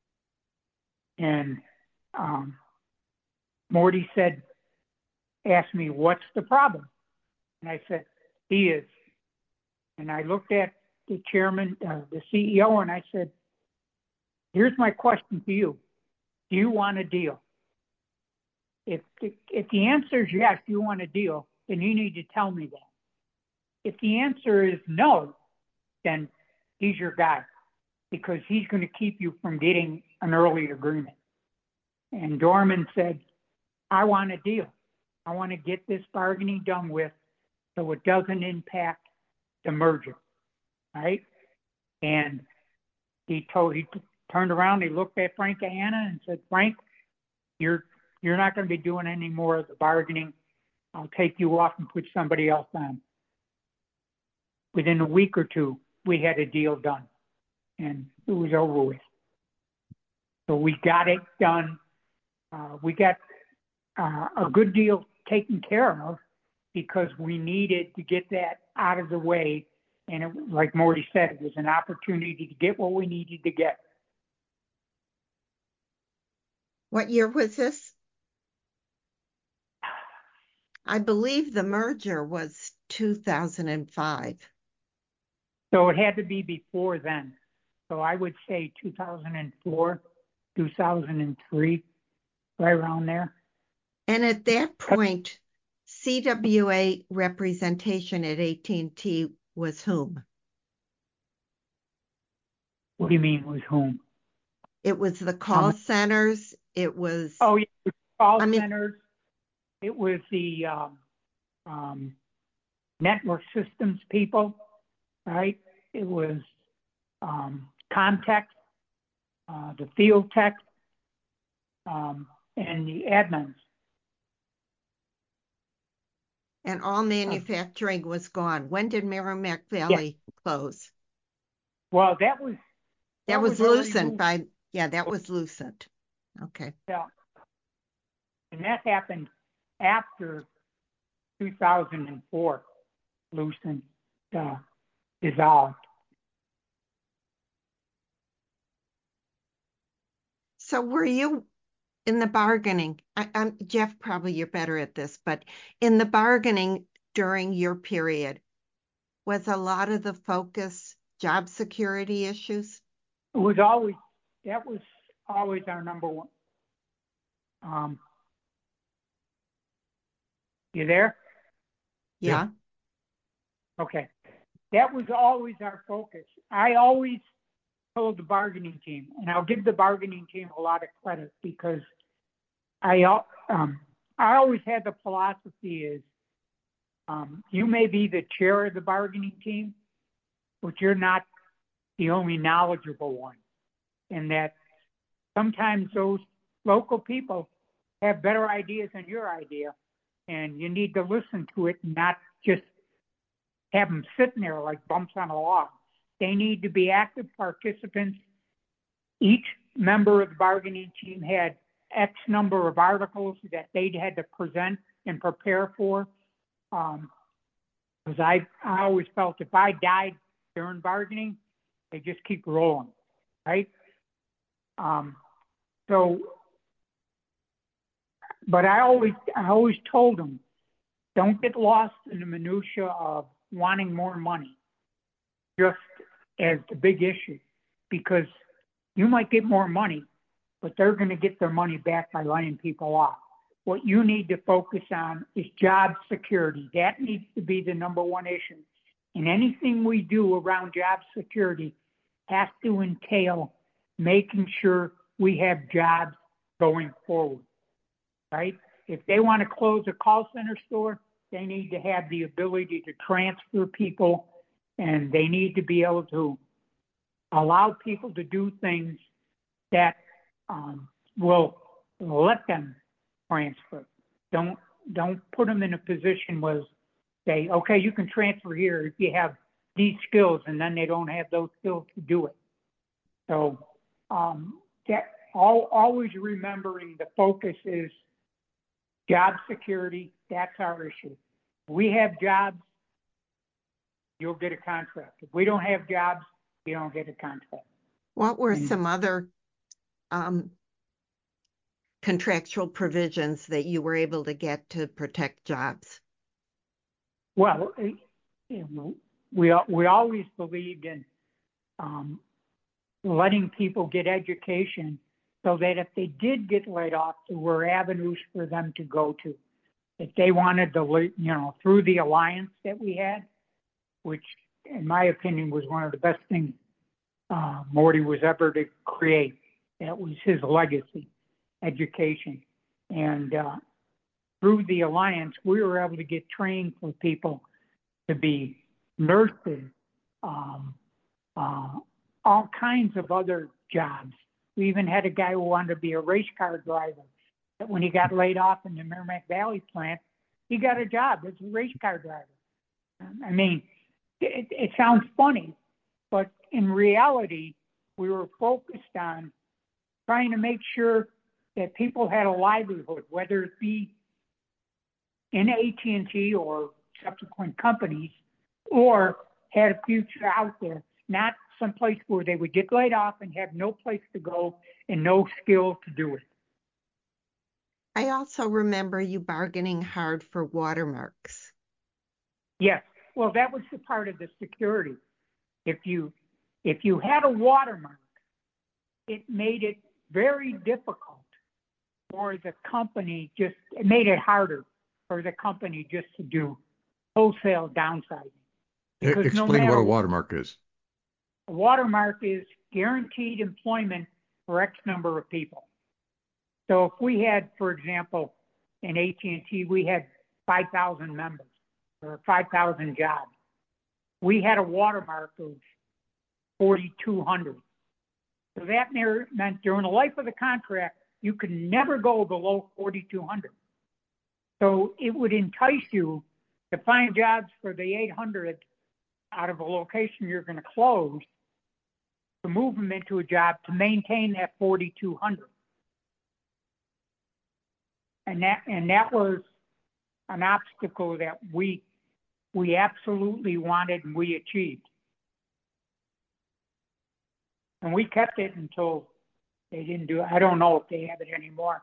And um, Morty said, asked me, what's the problem? And I said, he is And I looked at the chairman, uh, the C E O, and I said, here's my question to you. Do you want a deal? If the, if the answer is yes, you want a deal, then you need to tell me that. If the answer is no, then he's your guy, because he's going to keep you from getting an early agreement. And Dorman said, I want a deal. I want to get this bargaining done with so it doesn't impact the merger, right? And he told, he turned around, he looked at Frank Anna and said, Frank, you're you're not going to be doing any more of the bargaining. I'll take you off and put somebody else on. Within a week or two, we had a deal done, and it was over with. So we got it done. Uh, we got uh, a good deal taken care of because we needed to get that out of the way. And it, like Morty said, it was an opportunity to get what we needed to get. What year was this? I believe the merger was two thousand five. So it had to be before then. So I would say two thousand four, two thousand three, right around there. And at that point, C W A representation at A T and T was whom? What do you mean was whom? It was the call um, centers. It was. Oh, yeah, call I mean, centers. It was the um, um, network systems people, right? It was um, Comtech, uh, the field tech, um, and the admins. And all manufacturing uh, was gone. When did Merrimack Valley yeah. close? Well, that was that, that was, was Lucent by yeah, that was Lucent. Okay. Yeah. And that happened after two thousand four. Lucent uh, dissolved. So were you in the bargaining? I, I'm Jeff. Probably you're better at this, but in the bargaining during your period, was a lot of the focus job security issues? It was always that was always our number one. Um, you there? Yeah. Okay. That was always our focus. I always told the bargaining team, and I'll give the bargaining team a lot of credit because I um, I always had the philosophy is um, you may be the chair of the bargaining team, but you're not the only knowledgeable one. And that sometimes those local people have better ideas than your idea, and you need to listen to it, not just have them sitting there like bumps on a log. They need to be active participants. Each member of the bargaining team had X number of articles that they had to present and prepare for. Um, because I, I always felt if I died during bargaining, they just keep rolling, right? Um, so, but I always, I always told them, don't get lost in the minutia of wanting more money, just as the big issue, because you might get more money, but they're going to get their money back by laying people off. What you need to focus on is job security. That needs to be the number one issue. And anything we do around job security has to entail making sure we have jobs going forward, right? If they want to close a call center store, they need to have the ability to transfer people, and they need to be able to allow people to do things that um, will let them transfer. Don't don't put them in a position where say, okay, you can transfer here if you have these skills, and then they don't have those skills to do it. So um, that all, always remembering the focus is job security. That's our issue. If we have jobs, you'll get a contract. If we don't have jobs, you don't get a contract. What were and, some other um, contractual provisions that you were able to get to protect jobs? Well, we we always believed in um, letting people get education so that if they did get laid off, there were avenues for them to go to. If they wanted to, you know, through the alliance that we had, which in my opinion was one of the best things uh, Morty was ever to create. That was his legacy, education. And uh, through the alliance, we were able to get trained for people to be nurses, um, uh, all kinds of other jobs. We even had a guy who wanted to be a race car driver. That when he got laid off in the Merrimack Valley plant, he got a job as a race car driver. I mean, it, it sounds funny, but in reality, we were focused on trying to make sure that people had a livelihood, whether it be in A T and T or subsequent companies, or had a future out there, not someplace where they would get laid off and have no place to go and no skill to do it. I also remember you bargaining hard for watermarks. Yes. Well, that was the part of the security. If you if you had a watermark, it made it very difficult for the company just it made it harder for the company just to do wholesale downsizing. Because Explain no what a watermark is. A watermark is guaranteed employment for X number of people. So if we had, for example, in A T and T, we had five thousand members or five thousand jobs. We had a watermark of forty-two hundred. So that meant during the life of the contract, you could never go below forty-two hundred. So it would entice you to find jobs for the eight hundred out of a location you're going to close, to move them into a job to maintain that forty-two hundred. And that and that was an obstacle that we we absolutely wanted and we achieved. And we kept it until they didn't do it. I don't know if they have it anymore.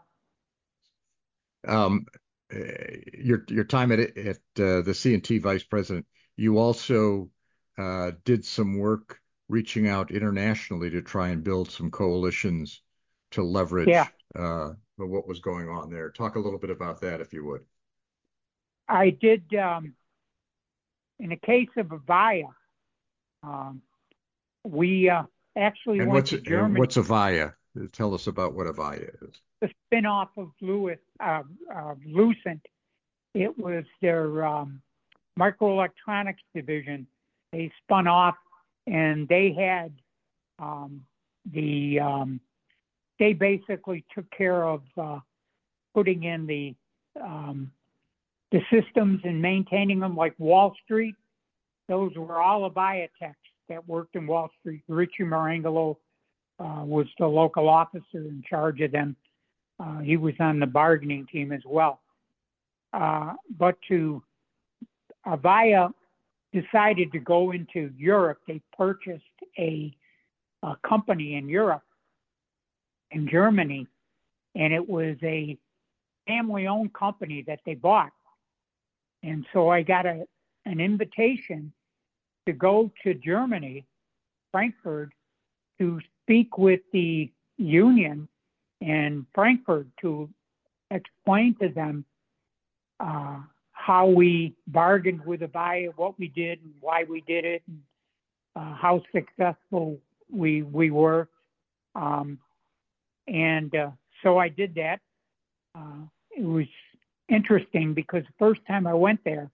Um, your your time at at uh, the C and T vice president, you also uh, did some work reaching out internationally to try and build some coalitions to leverage yeah. uh, what was going on there. Talk a little bit about that, if you would. I did, um, in the case of Avaya, um, we uh, actually and went what's, to Germany. And what's Avaya? Tell us about what Avaya is. The spinoff of Lewis, uh, uh, Lucent. It was their um, microelectronics division. They spun off, and they had um, the um, they basically took care of uh, putting in the um, the systems and maintaining them, like Wall Street. Those were all Avaya techs that worked in Wall Street. Richie Marangelo uh, was the local officer in charge of them. Uh, he was on the bargaining team as well. Uh, but to Avaya decided to go into Europe. They purchased a, a company in Europe, in Germany, and it was a family-owned company that they bought. And so I got a, an invitation to go to Germany, Frankfurt, to speak with the union in Frankfurt to explain to them uh, how we bargained with Avaya, what we did and why we did it, and uh, how successful we we were. Um, and uh, so I did that. Uh, it was interesting because the first time I went there,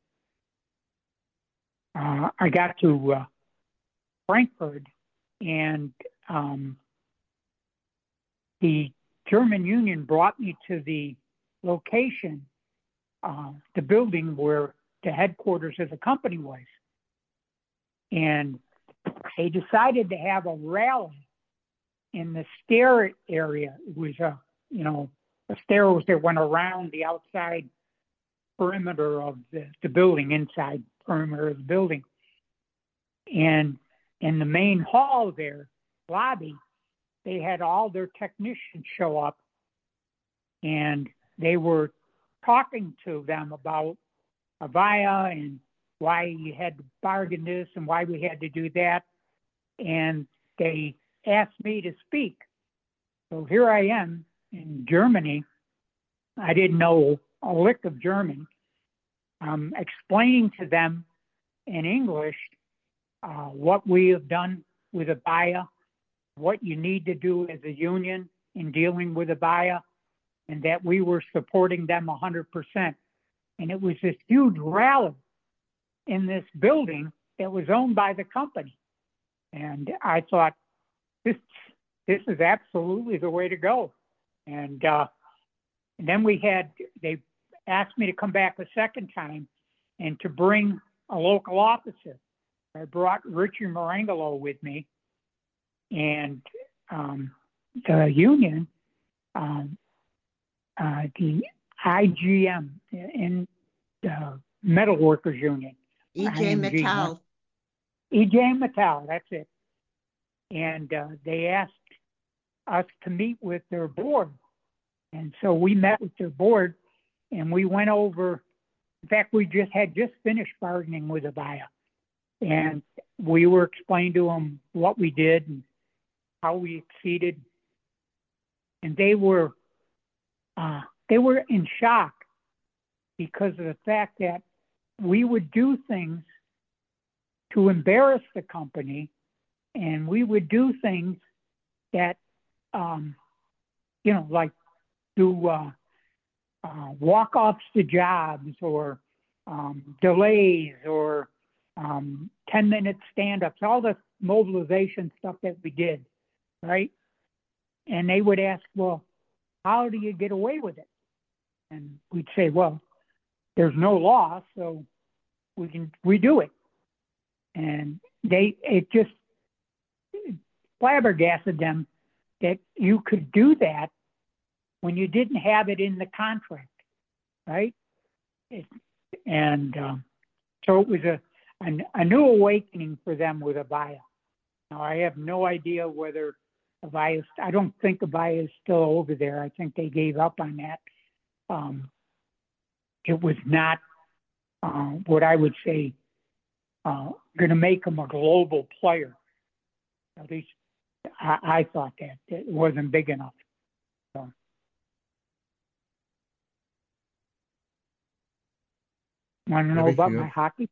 uh, I got to uh, Frankfurt, and um, the German union brought me to the location, uh, the building where the headquarters of the company was. And they decided to have a rally in the stair area. It was a, you know, the stairs that went around the outside perimeter of the, the building, inside perimeter of the building. And in the main hall there, lobby, they had all their technicians show up, and they were talking to them about Avaya and why you had to bargain this and why we had to do that. And they asked me to speak. So here I am in Germany. I didn't know a lick of German. I'm explaining to them in English uh, what we have done with Abaya, what you need to do as a union in dealing with Abaya, and that we were supporting them one hundred percent. And it was this huge rally in this building that was owned by the company. And I thought, this this is absolutely the way to go. And, uh, and then we had, they asked me to come back a second time and to bring a local officer. I brought Richie Marangelo with me, and um, the union, um, uh, the I G M, in the Metal Workers Union. E J Mittal. E J Mittal, that's it. And uh, they asked us to meet with their board. And so we met with their board, and we went over, in fact, we just had just finished bargaining with Abaya. And we were explaining to them what we did and how we exceeded. And they were, uh, they were in shock because of the fact that we would do things to embarrass the company, and we would do things that, um, you know, like do uh, uh, walk-offs to jobs or um, delays or um, ten-minute stand-ups, all the mobilization stuff that we did, right? And they would ask, well, how do you get away with it? And we'd say, well, there's no law, so we can we do it. And they it just flabbergasted them that you could do that when you didn't have it in the contract, right? It, and um, so it was a, a a new awakening for them with Abaya. Now I have no idea whether Abaya. I don't think Abaya is still over there. I think they gave up on that. Um, it was not uh, what I would say uh, going to make them a global player. At least I, I thought that it wasn't big enough. So. Want to know Debbie, about you my have... hockey?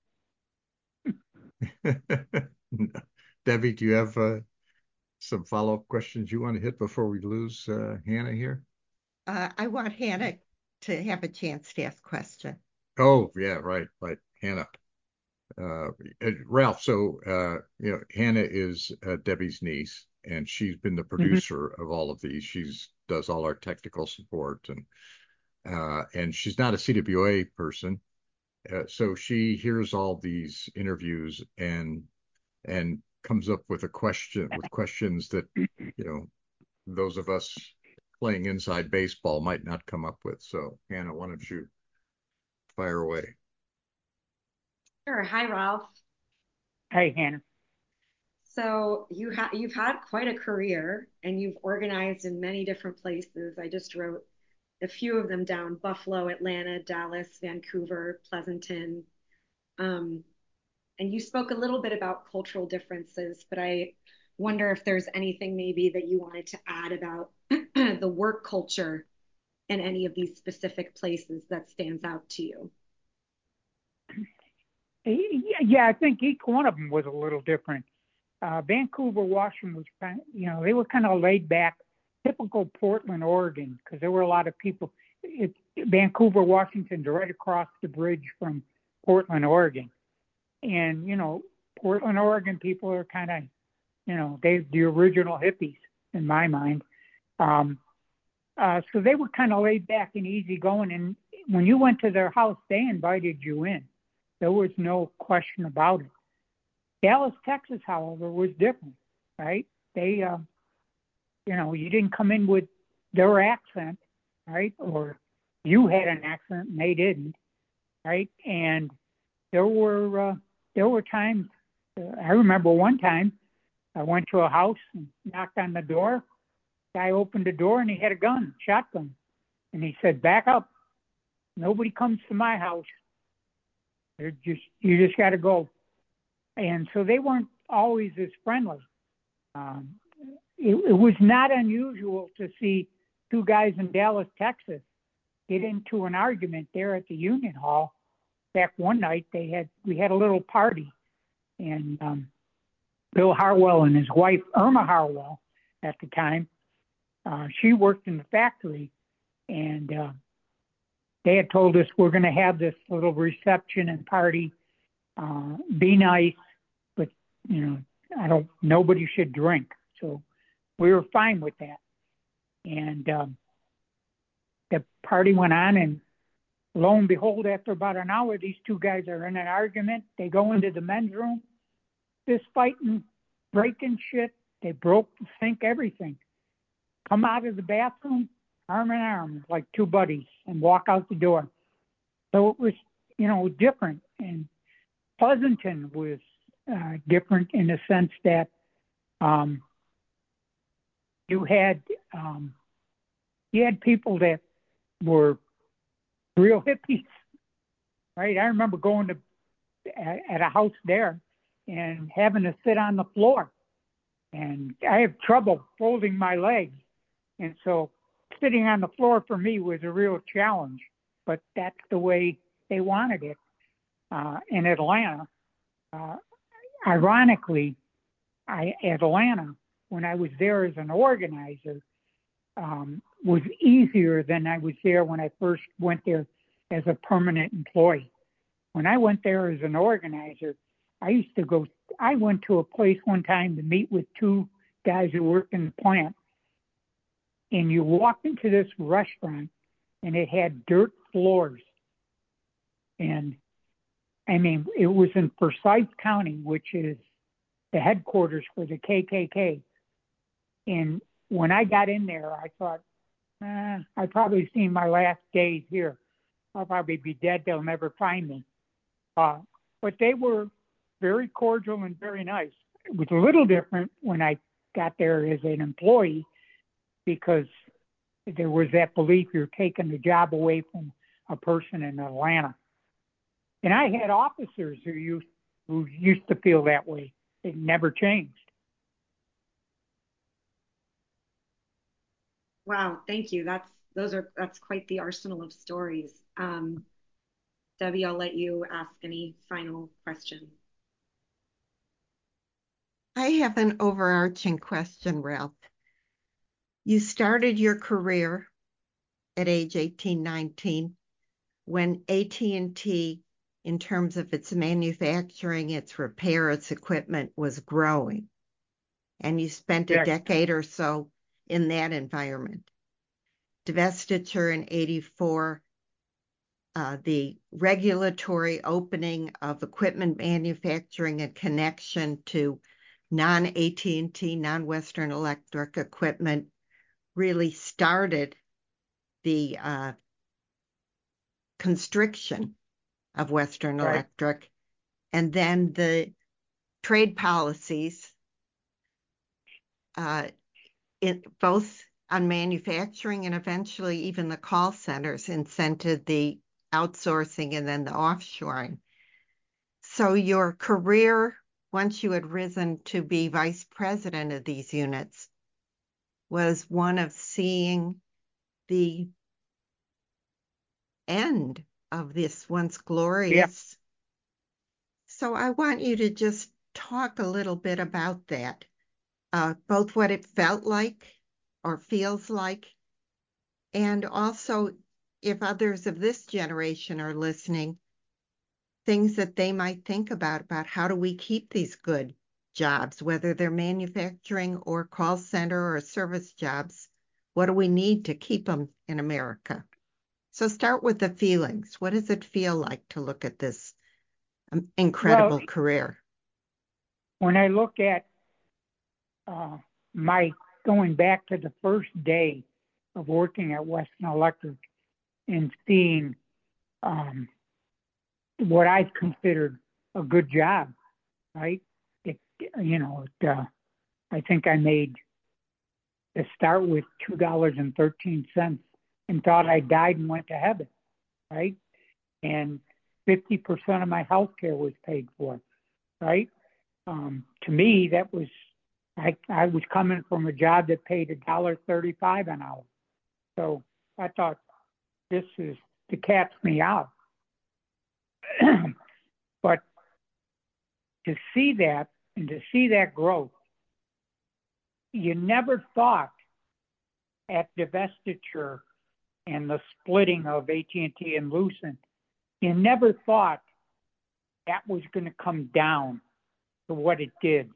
Debbie, do you have uh, some follow-up questions you want to hit before we lose uh, Hannah here? Uh, I want Hannah to have a chance to ask a question. Oh, yeah, right, right. Hannah. Uh, Ralph, so, uh, you know, Hannah is uh, Debbie's niece, and she's been the producer mm-hmm. of all of these. She's does all our technical support, and uh, and she's not a C W A person. Uh, so she hears all these interviews and and comes up with a question with questions that, you know, those of us playing inside baseball might not come up with. So Hannah, why don't you fire away? Sure. Hi, Ralph. Hey, Hannah. So you have you've had quite a career, and you've organized in many different places. I just wrote a few of them down: Buffalo, Atlanta, Dallas, Vancouver, Pleasanton. Um, and you spoke a little bit about cultural differences, but I wonder if there's anything maybe that you wanted to add about the work culture in any of these specific places that stands out to you. Yeah, I think each one of them was a little different. Uh, Vancouver, Washington was kind of, you know, they were kind of laid back, typical Portland, Oregon, because there were a lot of people. It, Vancouver, Washington's right across the bridge from Portland, Oregon. And, you know, Portland, Oregon people are kind of, you know, they're the original hippies in my mind. Um, uh, so they were kind of laid back and easy going. And when you went to their house, they invited you in. There was no question about it. Dallas, Texas, however, was different, right? They, uh, you know, you didn't come in with their accent, right? Or you had an accent and they didn't, right? And there were uh, there were times. Uh, I remember one time I went to a house and knocked on the door. Guy opened the door and he had a gun, shotgun, and he said, "Back up! Nobody comes to my house." They're just you just got to go. And so they weren't always as friendly. Um, it, it was not unusual to see two guys in Dallas, Texas, get into an argument there at the Union Hall. Back one night, they had we had a little party, and um, Bill Harwell and his wife Irma Harwell, at the time, uh, she worked in the factory, and uh, they had told us we're going to have this little reception and party. Uh, be nice, but you know, I don't. Nobody should drink. So we were fine with that, and um, the party went on, and lo and behold, after about an hour, these two guys are in an argument. They go into the men's room, fist fighting, breaking shit. They broke the sink, everything. Come out of the bathroom, arm in arm, like two buddies, and walk out the door. So it was, you know, different. And Pleasanton was uh, different in the sense that um, you had um, you had people that were real hippies, right? I remember going to at, at a house there and having to sit on the floor, and I have trouble folding my legs, and so sitting on the floor for me was a real challenge. But that's the way they wanted it uh, in Atlanta. Uh, ironically, I, Atlanta, when I was there as an organizer, um, was easier than I was there when I first went there as a permanent employee. When I went there as an organizer, I used to go, I went to a place one time to meet with two guys who worked in the plant. And you walked into this restaurant and it had dirt floors. And I mean, it was in Forsyth County, which is the headquarters for the K K K. And when I got in there, I thought, eh, I've probably seen my last days here. I'll probably be dead. They'll never find me. Uh, but they were very cordial and very nice. It was a little different when I got there as an employee because there was that belief you're taking the job away from a person in Atlanta. And I had officers who used, who used to feel that way. It never changed. Wow, thank you. That's those are that's quite the arsenal of stories. Um, Debbie, I'll let you ask any final question. I have an overarching question, Ralph. You started your career at age eighteen, nineteen, when A T and T, in terms of its manufacturing, its repair, its equipment, was growing. And you spent a decade or so in that environment. Divestiture in eighty-four, uh, the regulatory opening of equipment manufacturing and connection to non-A T and T, non-Western Electric equipment really started the uh, constriction of Western Right. Electric. And then the trade policies, uh, in, both on manufacturing and eventually even the call centers, incented the outsourcing and then the offshoring. So your career, once you had risen to be vice president of these units, was one of seeing the end of this once glorious. Yeah. So I want you to just talk a little bit about that, uh, both what it felt like or feels like, and also if others of this generation are listening, things that they might think about, about how do we keep these good jobs, whether they're manufacturing or call center or service jobs. What do we need to keep them in America? So start with the feelings. What does it feel like to look at this um, incredible well, career? When I look at uh, my going back to the first day of working at Western Electric and seeing um, what I considered a good job, right? It, you know, it, uh, I think I made to start with two dollars and thirteen cents and thought I died and went to heaven, right? And fifty percent of my health care was paid for, right? Um, to me, that was, I, I was coming from a job that paid one dollar thirty-five an hour. So I thought, this is to catch me out. But to see that and to see that growth, you never thought at divestiture and the splitting of A T and T and Lucent, you never thought that was going to come down to what it did.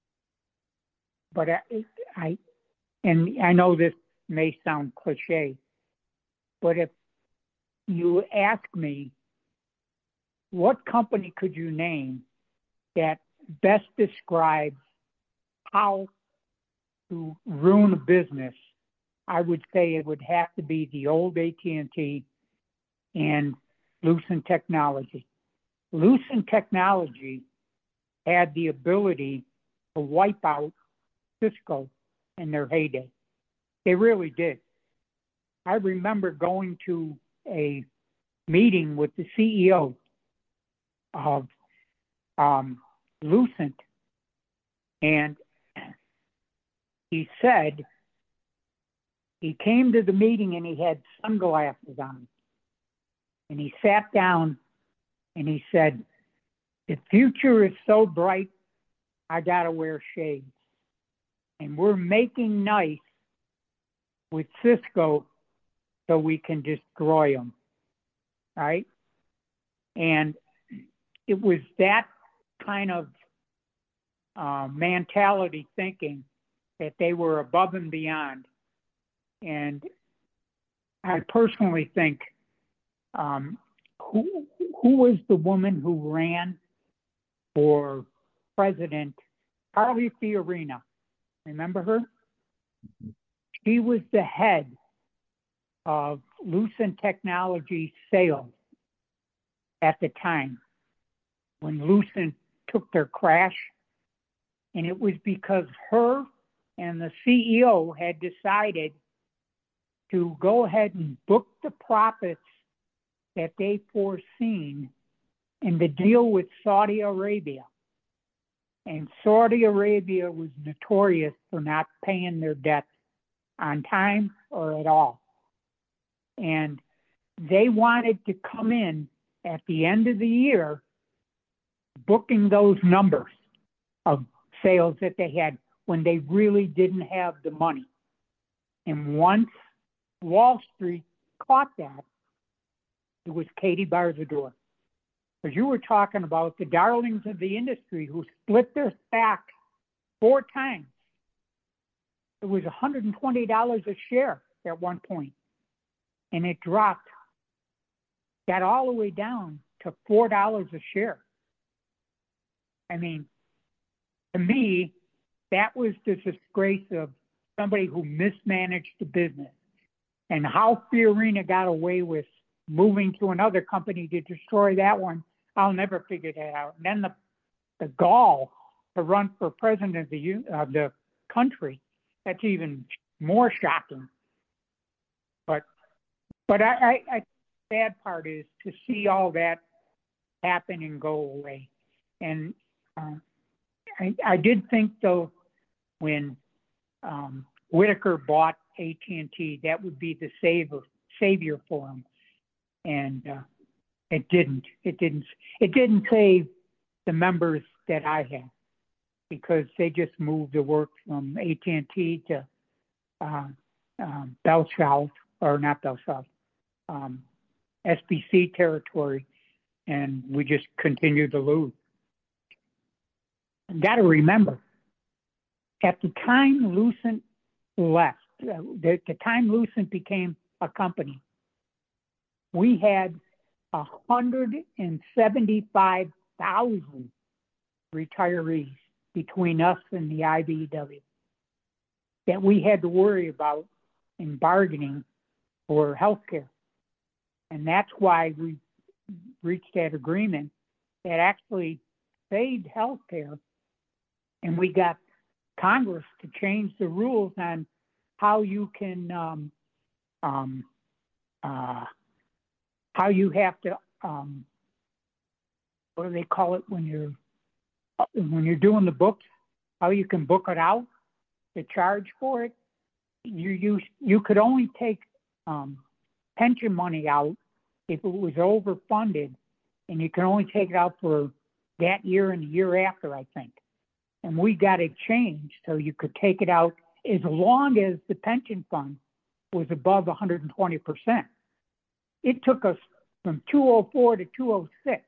But I, I, and I know this may sound cliche, but if you ask me, what company could you name that best describes how to ruin a business? I would say it would have to be the old A T and T and Lucent Technology. Lucent Technology had the ability to wipe out Cisco in their heyday. They really did. I remember going to a meeting with the C E O of um, Lucent, and he said he came to the meeting and he had sunglasses on. And he sat down and he said, the future is so bright, I got to wear shades. And we're making nice with Cisco so we can destroy them, right? And it was that kind of uh, mentality thinking that they were above and beyond. And I personally think, um, who, who was the woman who ran for president? Carly Fiorina. Remember her? She was the head of Lucent Technology sales at the time when Lucent took their crash. And it was because her and the C E O had decided to go ahead and book the profits that they foreseen in the deal with Saudi Arabia. And Saudi Arabia was notorious for not paying their debts on time or at all. And they wanted to come in at the end of the year booking those numbers of sales that they had when they really didn't have the money. And once Wall Street caught that, it was Katie Barzador. Because you were talking about the darlings of the industry who split their stock four times. It was one hundred twenty dollars a share at one point, and it dropped, got all the way down to four dollars a share. I mean, to me, that was the disgrace of somebody who mismanaged the business. And how Fiorina got away with moving to another company to destroy that one, I'll never figure that out. And then the, the gall to run for president of the, of the country, that's even more shocking. But but I, I, I the sad part is to see all that happen and go away. And uh, I, I did think, though, when um, Whitaker bought A T and T, that would be the savior, savior for him. And uh, it didn't. It didn't. It didn't save the members that I had, because they just moved the work from A T and T to uh, um, Bell South, or not Bell South, um, S B C territory, and we just continued to lose. Got to remember, at the time Lucent left, uh, the, the time Lucent became a company, we had one hundred seventy-five thousand retirees between us and the I B E W that we had to worry about in bargaining for health care. And that's why we reached that agreement that actually saved health care, and we got Congress to change the rules on how you can um, um, uh, how you have to um, what do they call it when you're when you're doing the books, how you can book it out, the charge for it. You use you could only take um, pension money out if it was overfunded, and you can only take it out for that year and the year after, I think. And we got it changed so you could take it out as long as the pension fund was above one hundred twenty percent. It took us from two oh four to two oh six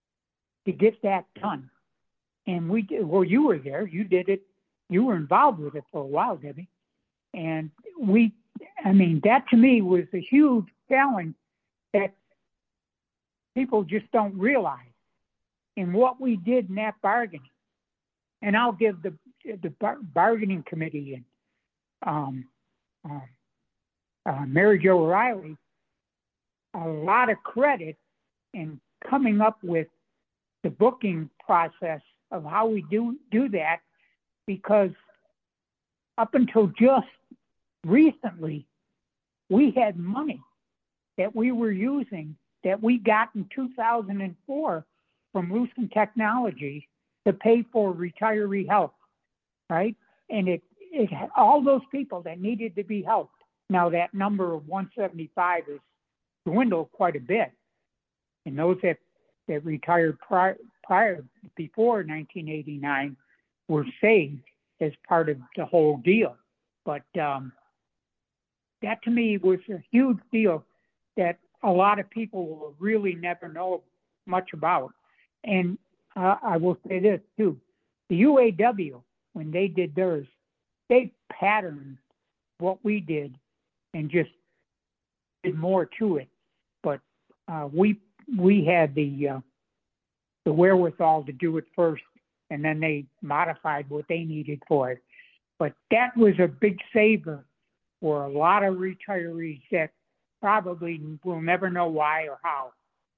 to get that done. And we did, well, you were there, you did it, you were involved with it for a while, Debbie. And we, I mean, that to me was a huge challenge that people just don't realize in what we did in that bargaining. And I'll give the the bar, bargaining committee and um, um, uh, Mary Jo O'Reilly a lot of credit in coming up with the booking process of how we do do that, because up until just recently, we had money that we were using that we got in two thousand four from Lucent Technologies to pay for retiree health, right? And it, it had all those people that needed to be helped. Now that number of one seventy-five is dwindled quite a bit. And those that, that retired prior, prior, before nineteen eighty-nine were saved as part of the whole deal. But um, that to me was a huge deal that a lot of people will really never know much about. And uh, I will say this too, the U A W, when they did theirs, they patterned what we did and just did more to it. But uh, we we had the uh, the wherewithal to do it first, and then they modified what they needed for it. But that was a big saver for a lot of retirees that probably will never know why or how.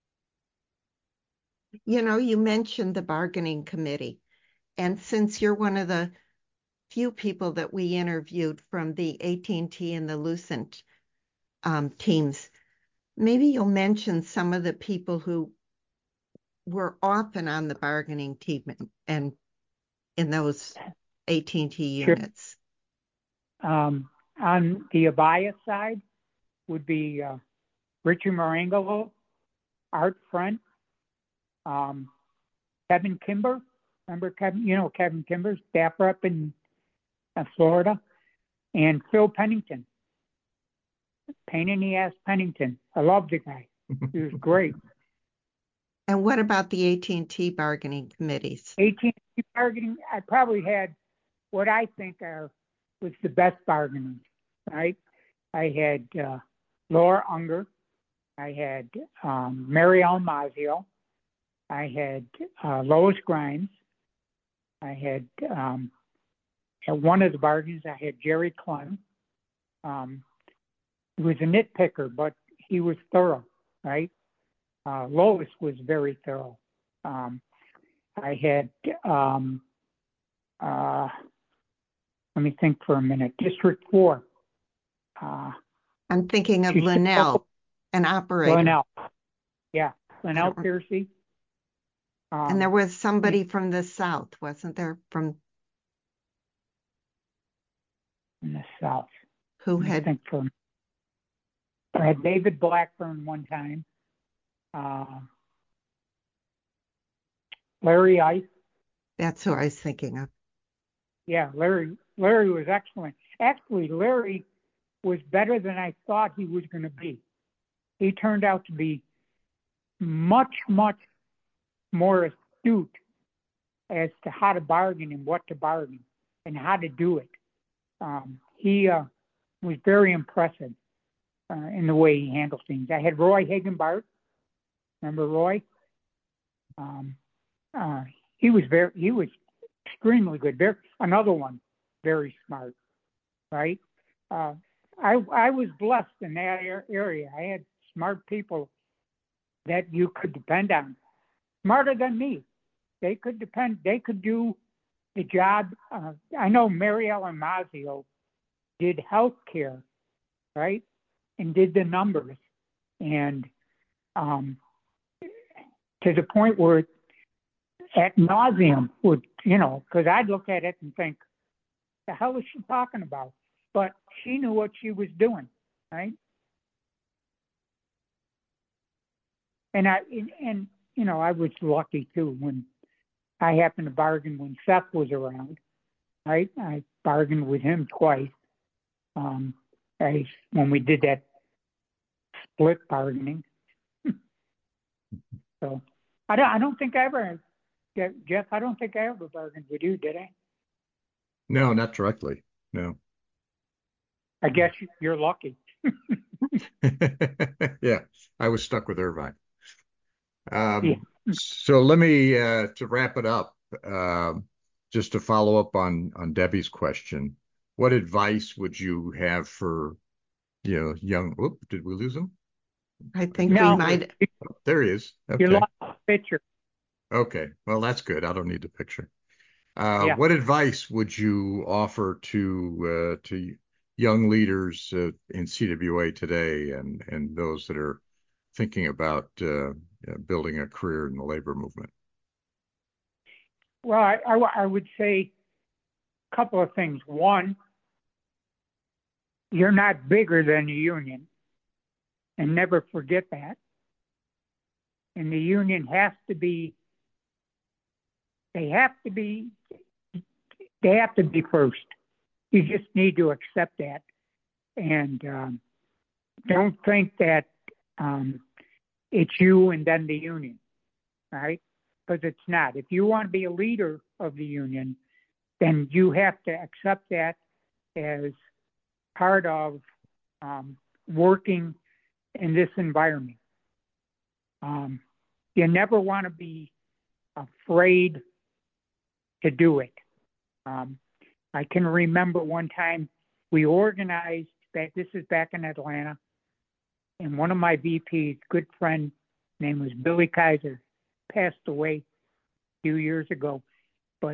You know, you mentioned the bargaining committee, and since you're one of the few people that we interviewed from the A T and T and the Lucent um, teams, maybe you'll mention some of the people who were often on the bargaining team and in those A T and T units. Sure. Um, on the Avaya side would be uh, Richie Marangolo, Art Front, um, Kevin Kimber. Remember Kevin? You know Kevin Kimber, staffer up in uh, Florida, and Phil Pennington. Pain in the ass Pennington. I love the guy. He was great. And what about the A T and T bargaining committees? A T and T bargaining, I probably had what I think are was the best bargaining, right? I had uh, Laura Unger. I had um, Mary Almazio. I had uh, Lois Grimes. I had, um, at one of the bargains, I had Jerry Clem. Um, he was a nitpicker, but he was thorough, right? Uh, Lois was very thorough. Um, I had, um, uh, let me think for a minute, District four. Uh, I'm thinking of Linnell, an operator. Linnell, yeah, Linnell Piercy. Um, and there was somebody from the South, wasn't there? From in the South. Who Let me had? think for, I had David Blackburn one time. Uh, Larry Ice. That's who I was thinking of. Yeah, Larry. Larry was excellent. Actually, Larry was better than I thought he was going to be. He turned out to be much, much more astute as to how to bargain and what to bargain and how to do it. Um, he uh, was very impressive uh, in the way he handled things. I had Roy Hagenbart. Remember Roy? Um, uh, he was very, he was extremely good. Very, another one, very smart, right? Uh, I I was blessed in that area. I had smart people that you could depend on, smarter than me. They could depend. They could do the job. Uh, I know Mary Ellen Mazio did healthcare, right, and did the numbers, and um, to the point where ad nauseum would, you know, because I'd look at it and think, the hell is she talking about? But she knew what she was doing, right? And I and, and you know, I was lucky too when I happened to bargain when Seth was around, right? I bargained with him twice. Um, I, when we did that split bargaining. So I don't I don't think I ever Jeff, I don't think I ever bargained with you, did I? No, not directly. No. I guess you're lucky. Yeah, I was stuck with Irvine. Yeah. Um, so let me uh, to wrap it up, uh, just to follow up on on Debbie's question. What advice would you have for, you know, young? Whoop, did we lose him? I think we No, might. Oh, there he is. you Okay. lost the picture. Okay. Well, that's good. I don't need the picture. Uh, Yeah. what advice would you offer to uh, to young leaders uh, in C W A today and and those that are thinking about uh, building a career in the labor movement? Well, I, I, I would say a couple of things. One, you're not bigger than the union, and never forget that. And the union has to be, they have to be, they have to be first. You just need to accept that. And um, don't think that um, it's you and then the union, right? Because it's not. If you want to be a leader of the union, then you have to accept that as part of um, working in this environment. Um, you never want to be afraid to do it. Um, I can remember one time we organized, back, this is back in Atlanta, and one of my V Ps, good friend, name was Billy Kaiser, passed away a few years ago. But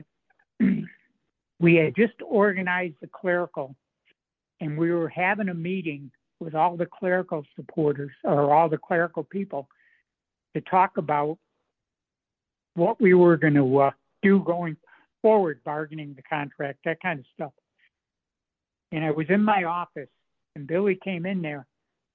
we had just organized the clerical, and we were having a meeting with all the clerical supporters or all the clerical people to talk about what we were going to uh, do going forward, bargaining the contract, that kind of stuff. And I was in my office, and Billy came in there,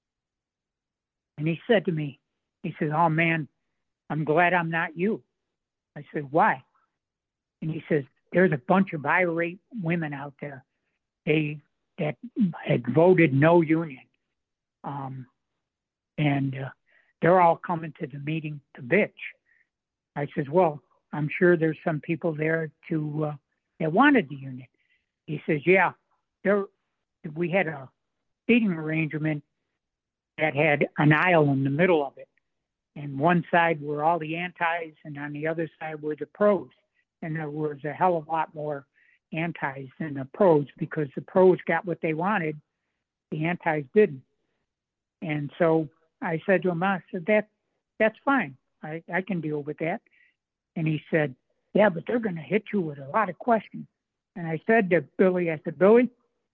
and he said to me, he says, "Oh man, I'm glad I'm not you." I said, "Why?" And he says, "There's a bunch of irate women out there. They that had voted no union, um, and uh, they're all coming to the meeting to bitch." I says, "Well, I'm sure there's some people there to uh, that wanted the union." He says, "Yeah, there. We had a seating arrangement that had an aisle in the middle of it, and one side were all the antis, and on the other side were the pros. And there was a hell of a lot more antis than the pros because the pros got what they wanted, the antis didn't." And so I said to him, I said, that that's fine. I, I can deal with that. And he said, "Yeah, but they're going to hit you with a lot of questions." And I said to Billy, I said, "Billy,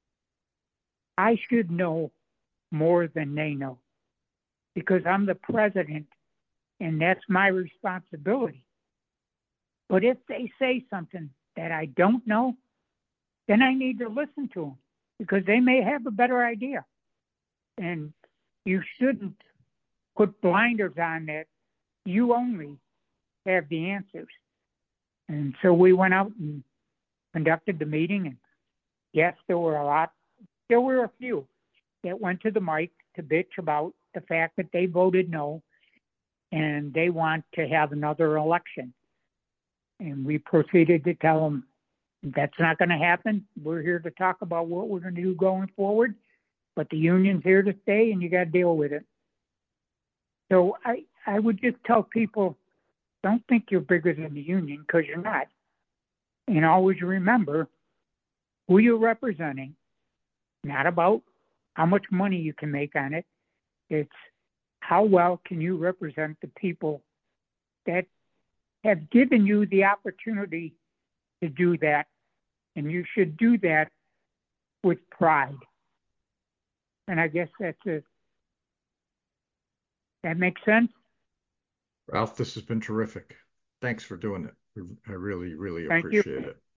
I should know more than they know because I'm the president and that's my responsibility. But if they say something that I don't know, then I need to listen to them because they may have a better idea. And you shouldn't put blinders on that you only have the answers." And so we went out and conducted the meeting. And yes, there were a lot, there were a few that went to the mic to bitch about the fact that they voted no and they want to have another election. And we proceeded to tell them that's not going to happen. We're here to talk about what we're going to do going forward, but the union's here to stay and you got to deal with it. So I, I would just tell people, don't think you're bigger than the union because you're not. And always remember who you're representing, not about how much money you can make on it. It's how well can you represent the people that have given you the opportunity to do that. And you should do that with pride. And I guess that's it. That makes sense? Ralph, this has been terrific. Thanks for doing it. I really, really Thank you. appreciate it.